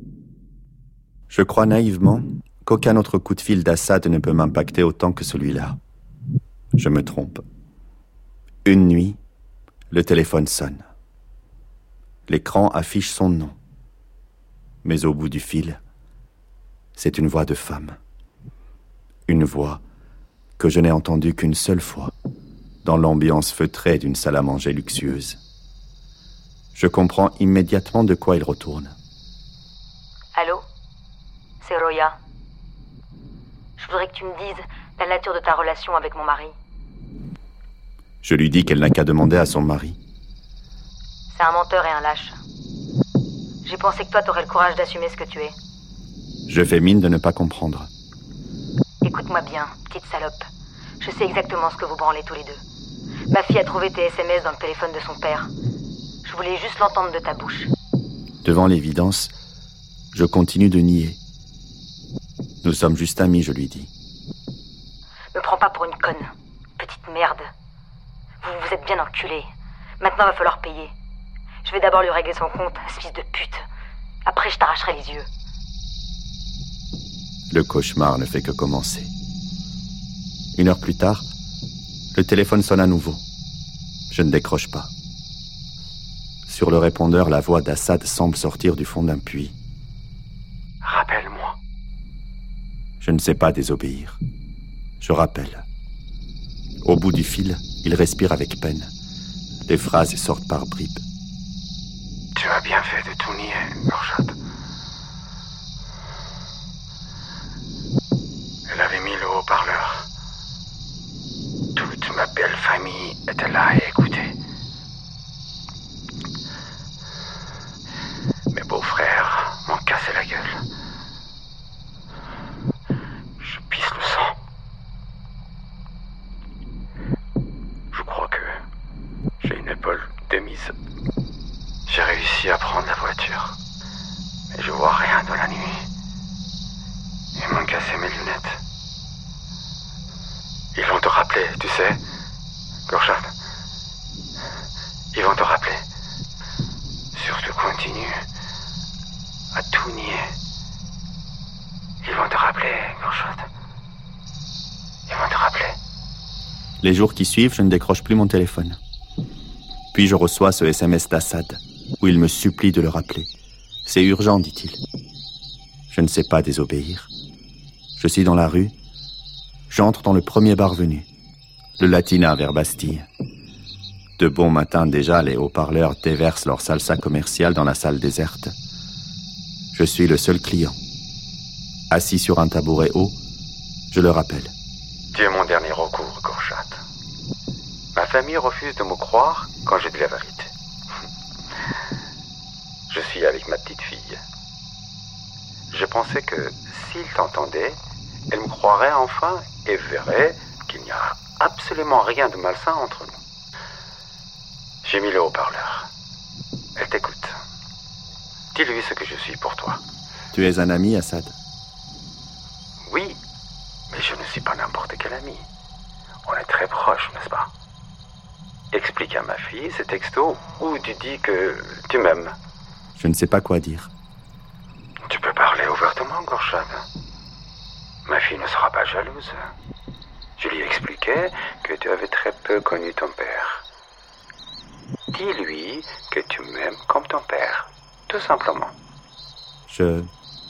Je crois naïvement qu'aucun autre coup de fil d'Assad ne peut m'impacter autant que celui-là. Je me trompe. Une nuit, le téléphone sonne. L'écran affiche son nom. Mais au bout du fil, c'est une voix de femme. Une voix que je n'ai entendue qu'une seule fois, dans l'ambiance feutrée d'une salle à manger luxueuse. Je comprends immédiatement de quoi il retourne. Allô ? C'est Roya. Je voudrais que tu me dises la nature de ta relation avec mon mari. Je lui dis qu'elle n'a qu'à demander à son mari. C'est un menteur et un lâche. J'ai pensé que toi t'aurais le courage d'assumer ce que tu es. Je fais mine de ne pas comprendre. Écoute-moi bien, petite salope. Je sais exactement ce que vous branlez tous les deux. Ma fille a trouvé tes S M S dans le téléphone de son père. Je voulais juste l'entendre de ta bouche. Devant l'évidence, je continue de nier. Nous sommes juste amis, je lui dis. Me prends pas pour une conne, petite merde. Vous vous êtes bien enculés. Maintenant, va falloir payer. Je vais d'abord lui régler son compte, ce fils de pute. Après, je t'arracherai les yeux. Le cauchemar ne fait que commencer. Une heure plus tard, le téléphone sonne à nouveau. Je ne décroche pas. Sur le répondeur, la voix d'Assad semble sortir du fond d'un puits. Rappelle-moi. Je ne sais pas désobéir. Je rappelle. Au bout du fil, il respire avec peine. Les phrases sortent par bribes. Tu as bien fait de tout nier, Gorchad. Elle avait mis le haut-parleur. Toute ma belle famille était là et écoutait. Mes beaux-frères m'ont cassé la gueule. Je pisse le sang. Je crois que j'ai une épaule de mise. J'ai réussi à prendre la voiture. Mais je vois rien de la nuit. Ils m'ont cassé mes lunettes. Ils vont te rappeler, tu sais, Gorchad. Ils vont te rappeler. Surtout continue à tout nier. Ils vont te rappeler, Gorchad. Ils vont te rappeler. Les jours qui suivent, je ne décroche plus mon téléphone. Puis je reçois ce S M S d'Assad, où il me supplie de le rappeler. C'est urgent, dit-il. Je ne sais pas désobéir. Je suis dans la rue. J'entre dans le premier bar venu, le Latina vers Bastille. De bon matin déjà, les haut-parleurs déversent leur salsa commerciale dans la salle déserte. Je suis le seul client. Assis sur un tabouret haut, je le rappelle. Tu es mon dernier recours, Gorchad. Ma famille refuse de me croire quand je dis la vérité. Je suis avec ma petite fille. Je pensais que s'il t'entendait, elle me croirait enfin et verrait qu'il n'y a absolument rien de malsain entre nous. J'ai mis le haut-parleur. Elle t'écoute. Dis-lui ce que je suis pour toi. Tu es un ami, Assad? Oui, mais je ne suis pas n'importe quel ami. On est très proches, n'est-ce pas? Explique à ma fille ces textos où tu dis que tu m'aimes. Je ne sais pas quoi dire. Tu peux parler ouvertement, Gorchad. Ma fille ne sera pas jalouse. Je lui expliquais que tu avais très peu connu ton père. Dis-lui que tu m'aimes comme ton père, tout simplement. Je...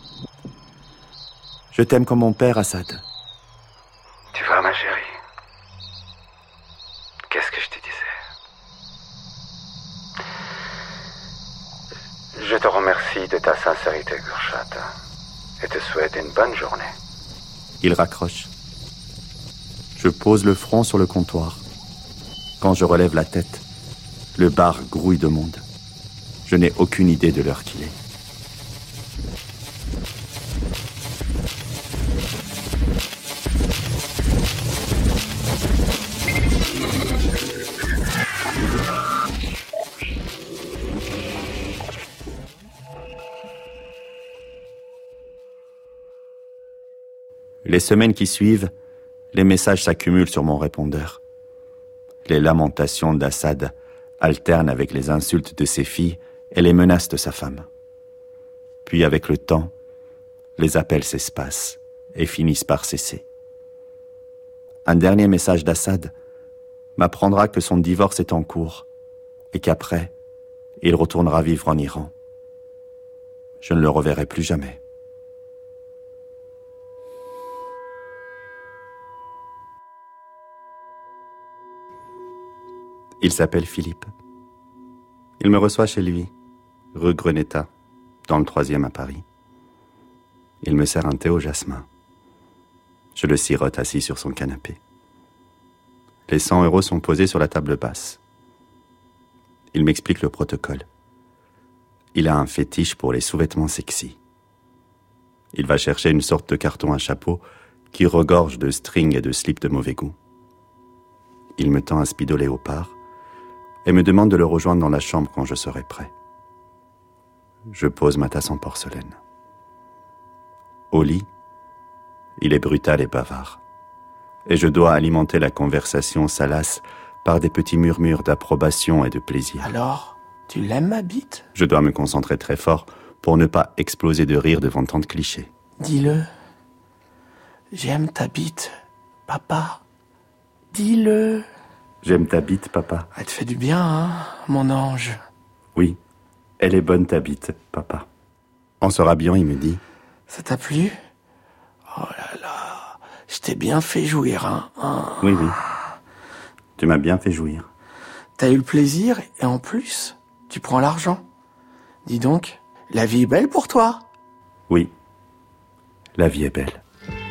Je t'aime comme mon père, Assad. Tu vois, ma chérie, qu'est-ce que je te disais? Je te remercie de ta sincérité, Gurchat, et te souhaite une bonne journée. Il raccroche. Je pose le front sur le comptoir. Quand je relève la tête, le bar grouille de monde. Je n'ai aucune idée de l'heure qu'il est. Les semaines qui suivent, les messages s'accumulent sur mon répondeur. Les lamentations d'Assad alternent avec les insultes de ses filles et les menaces de sa femme. Puis avec le temps, les appels s'espacent et finissent par cesser. Un dernier message d'Assad m'apprendra que son divorce est en cours et qu'après, il retournera vivre en Iran. Je ne le reverrai plus jamais. Il s'appelle Philippe. Il me reçoit chez lui, rue Greneta, dans le troisième à Paris. Il me sert un thé au jasmin. Je le sirote assis sur son canapé. Les cent euros sont posés sur la table basse. Il m'explique le protocole. Il a un fétiche pour les sous-vêtements sexy. Il va chercher une sorte de carton à chapeau qui regorge de strings et de slips de mauvais goût. Il me tend un speedo léopard et me demande de le rejoindre dans la chambre quand je serai prêt. Je pose ma tasse en porcelaine. Au lit, il est brutal et bavard, et je dois alimenter la conversation salace par des petits murmures d'approbation et de plaisir. Alors, tu l'aimes ma bite ? Je dois me concentrer très fort pour ne pas exploser de rire devant tant de clichés. Dis-le. J'aime ta bite, papa. Dis-le. J'aime ta bite, papa. Elle te fait du bien, hein, mon ange. Oui, elle est bonne ta bite, papa. En se rhabillant, il me dit... Ça t'a plu ? Oh là là, je t'ai bien fait jouir, hein, hein. Oui, oui. Tu m'as bien fait jouir. T'as eu le plaisir et en plus, tu prends l'argent. Dis donc, la vie est belle pour toi ? Oui, la vie est belle.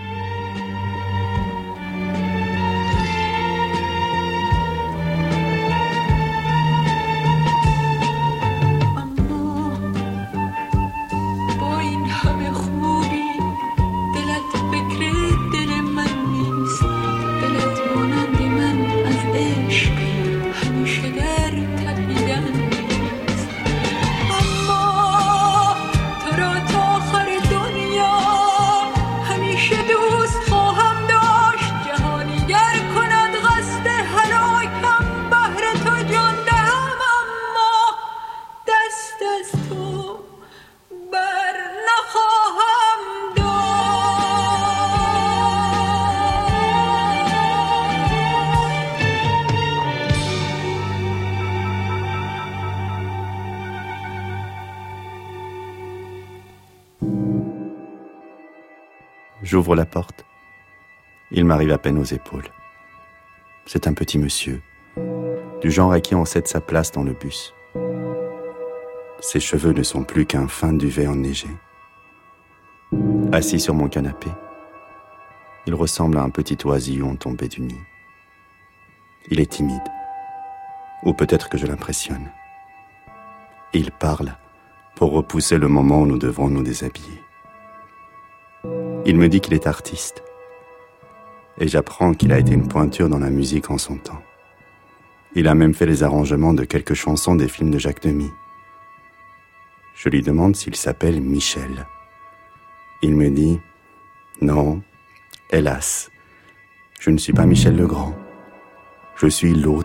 J'ouvre la porte. Il m'arrive à peine aux épaules. C'est un petit monsieur, du genre à qui on cède sa place dans le bus. Ses cheveux ne sont plus qu'un fin duvet enneigé. Assis sur mon canapé, il ressemble à un petit oisillon tombé du nid. Il est timide, ou peut-être que je l'impressionne. Il parle pour repousser le moment où nous devrons nous déshabiller. Il me dit qu'il est artiste, et j'apprends qu'il a été une pointure dans la musique en son temps. Il a même fait les arrangements de quelques chansons des films de Jacques Demy. Je lui demande s'il s'appelle Michel. Il me dit « Non, hélas, je ne suis pas Michel Legrand, je suis l'autre. »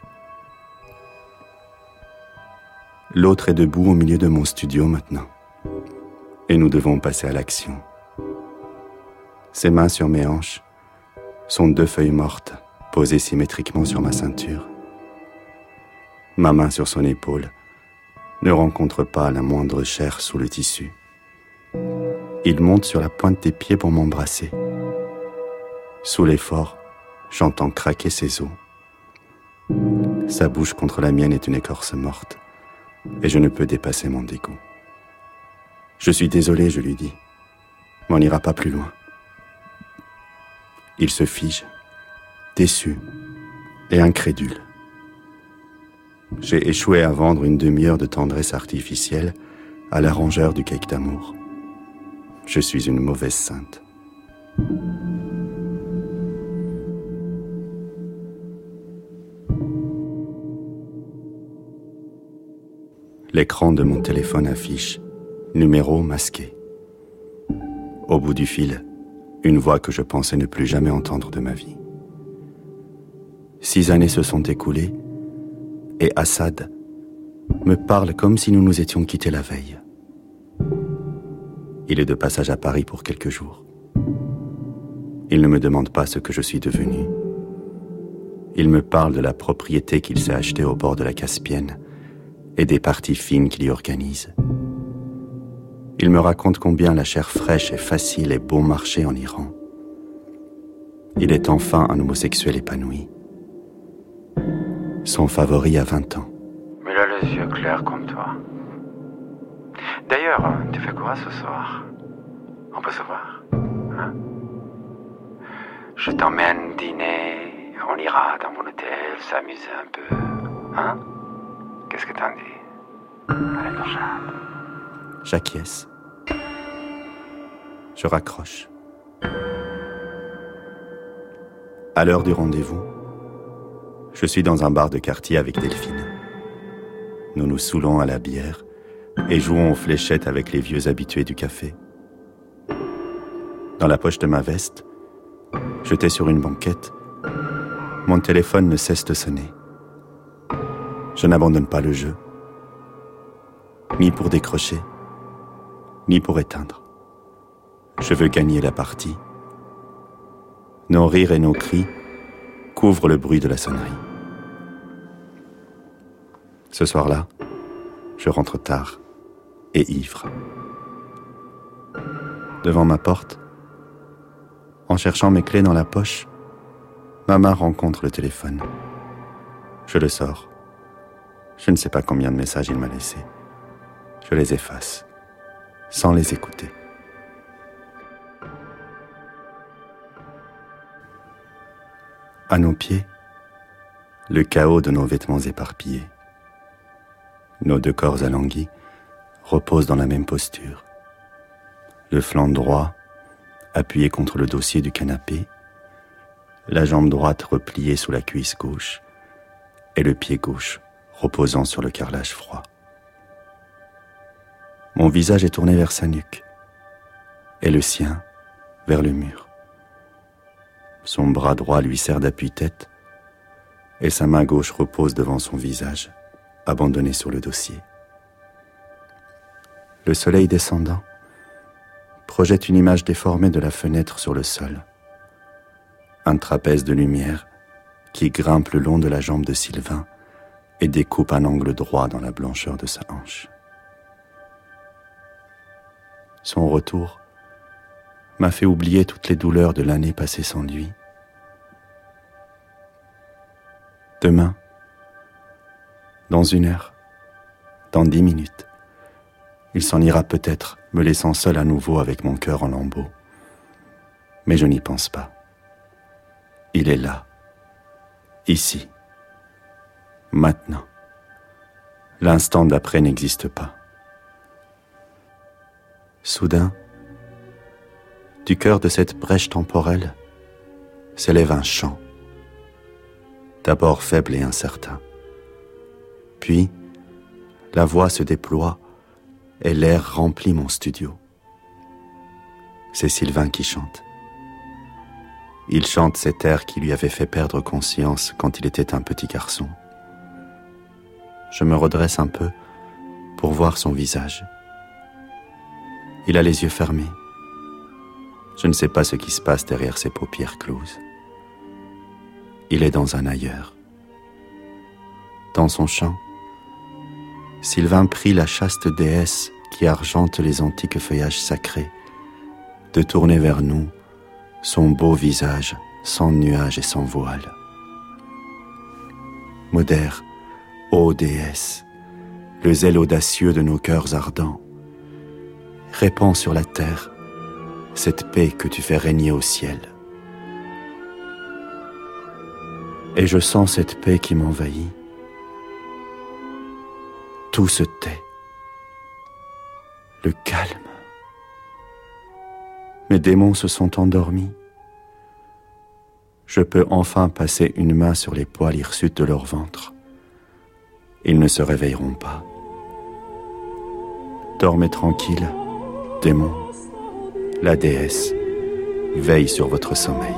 L'autre est debout au milieu de mon studio maintenant, et nous devons passer à l'action. Ses mains sur mes hanches sont deux feuilles mortes posées symétriquement sur ma ceinture. Ma main sur son épaule ne rencontre pas la moindre chair sous le tissu. Il monte sur la pointe des pieds pour m'embrasser. Sous l'effort, j'entends craquer ses os. Sa bouche contre la mienne est une écorce morte, et je ne peux dépasser mon dégoût. Je suis désolé, je lui dis, mais on n'ira pas plus loin. Il se fige, déçu et incrédule. J'ai échoué à vendre une demi-heure de tendresse artificielle à l'arrangeur du cake d'amour. Je suis une mauvaise sainte. L'écran de mon téléphone affiche « Numéro masqué ». Au bout du fil, une voix que je pensais ne plus jamais entendre de ma vie. Six années se sont écoulées et Assad me parle comme si nous nous étions quittés la veille. Il est de passage à Paris pour quelques jours. Il ne me demande pas ce que je suis devenu. Il me parle de la propriété qu'il s'est achetée au bord de la Caspienne et des parties fines qu'il y organise. Il me raconte combien la chair fraîche est facile et bon marché en Iran. Il est enfin un homosexuel épanoui. Son favori a vingt ans. Mais il a les yeux clairs comme toi. D'ailleurs, tu fais quoi ce soir? On peut se voir, hein? Je t'emmène dîner, on ira dans mon hôtel, s'amuser un peu, hein? Qu'est-ce que t'en dis? Allez, Gorchade. J'acquiesce. Je raccroche. À l'heure du rendez-vous, je suis dans un bar de quartier avec Delphine. Nous nous saoulons à la bière et jouons aux fléchettes avec les vieux habitués du café. Dans la poche de ma veste, jeté sur une banquette, mon téléphone ne cesse de sonner. Je n'abandonne pas le jeu, ni pour décrocher, ni pour éteindre. Je veux gagner la partie. Nos rires et nos cris couvrent le bruit de la sonnerie. Ce soir-là, je rentre tard et ivre. Devant ma porte, en cherchant mes clés dans la poche, ma main rencontre le téléphone. Je le sors. Je ne sais pas combien de messages il m'a laissés. Je les efface, sans les écouter. À nos pieds, le chaos de nos vêtements éparpillés. Nos deux corps alanguis reposent dans la même posture. Le flanc droit appuyé contre le dossier du canapé, la jambe droite repliée sous la cuisse gauche et le pied gauche reposant sur le carrelage froid. Mon visage est tourné vers sa nuque et le sien vers le mur. Son bras droit lui sert d'appui-tête et sa main gauche repose devant son visage, abandonné sur le dossier. Le soleil descendant projette une image déformée de la fenêtre sur le sol. Un trapèze de lumière qui grimpe le long de la jambe de Sylvain et découpe un angle droit dans la blancheur de sa hanche. Son retour m'a fait oublier toutes les douleurs de l'année passée sans lui. Demain, dans une heure, dans dix minutes, il s'en ira peut-être, me laissant seul à nouveau avec mon cœur en lambeaux. Mais je n'y pense pas. Il est là, ici, maintenant. L'instant d'après n'existe pas. Soudain, du cœur de cette brèche temporelle s'élève un chant, d'abord faible et incertain. Puis, la voix se déploie et l'air remplit mon studio. C'est Sylvain qui chante. Il chante cet air qui lui avait fait perdre conscience quand il était un petit garçon. Je me redresse un peu pour voir son visage. Il a les yeux fermés. Je ne sais pas ce qui se passe derrière ses paupières closes. Il est dans un ailleurs. Dans son chant, Sylvain prie la chaste déesse qui argente les antiques feuillages sacrés de tourner vers nous son beau visage sans nuages et sans voile. Modère, ô déesse, le zèle audacieux de nos cœurs ardents. Répands sur la terre cette paix que tu fais régner au ciel. Et je sens cette paix qui m'envahit. Tout se tait. Le calme. Mes démons se sont endormis. Je peux enfin passer une main sur les poils hirsutes de leur ventre. Ils ne se réveilleront pas. Dormez tranquille, démons. La déesse veille sur votre sommeil.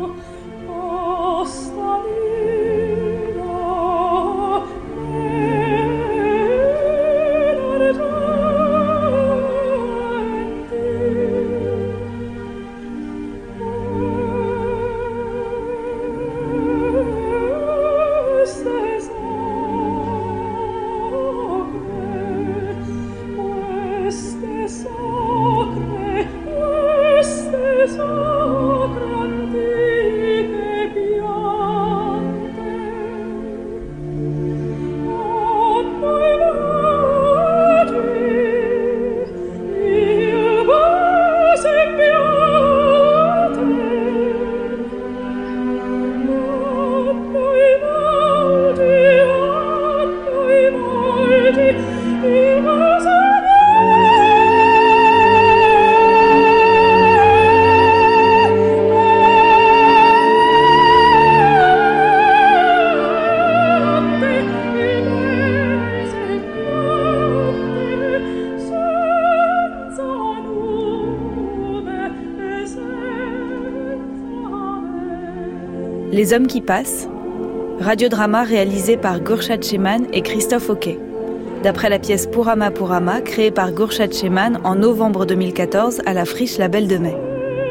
Les hommes qui passent, radiodrama réalisé par Gurshad Sheman et Christophe Oquet, d'après la pièce Purama Purama créée par Gurshad Sheman en novembre deux mille quatorze à la Friche Label de Mai.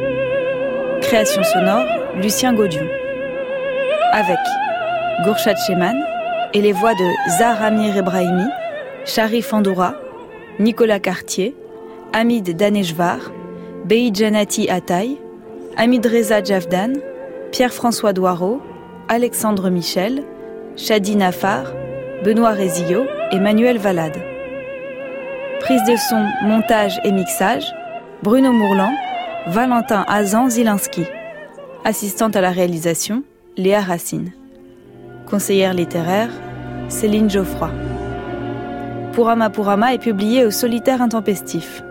Création sonore, Lucien Gaudion. Avec Gurshad Sheman et les voix de Zahar Amir Ebrahimi, Sharif Andoura, Nicolas Cartier, Hamid Daneshvar, Beïd Janati Atay, Hamid Reza Javdan, Pierre-François Doireau, Alexandre Michel, Shadi Nafar, Benoît Rézillo et Manuel Valade. Prise de son, montage et mixage, Bruno Mourlan, Valentin Azan Zilinski. Assistante à la réalisation, Léa Racine. Conseillère littéraire, Céline Geoffroy. Purama Purama est publié au Solitaire Intempestif.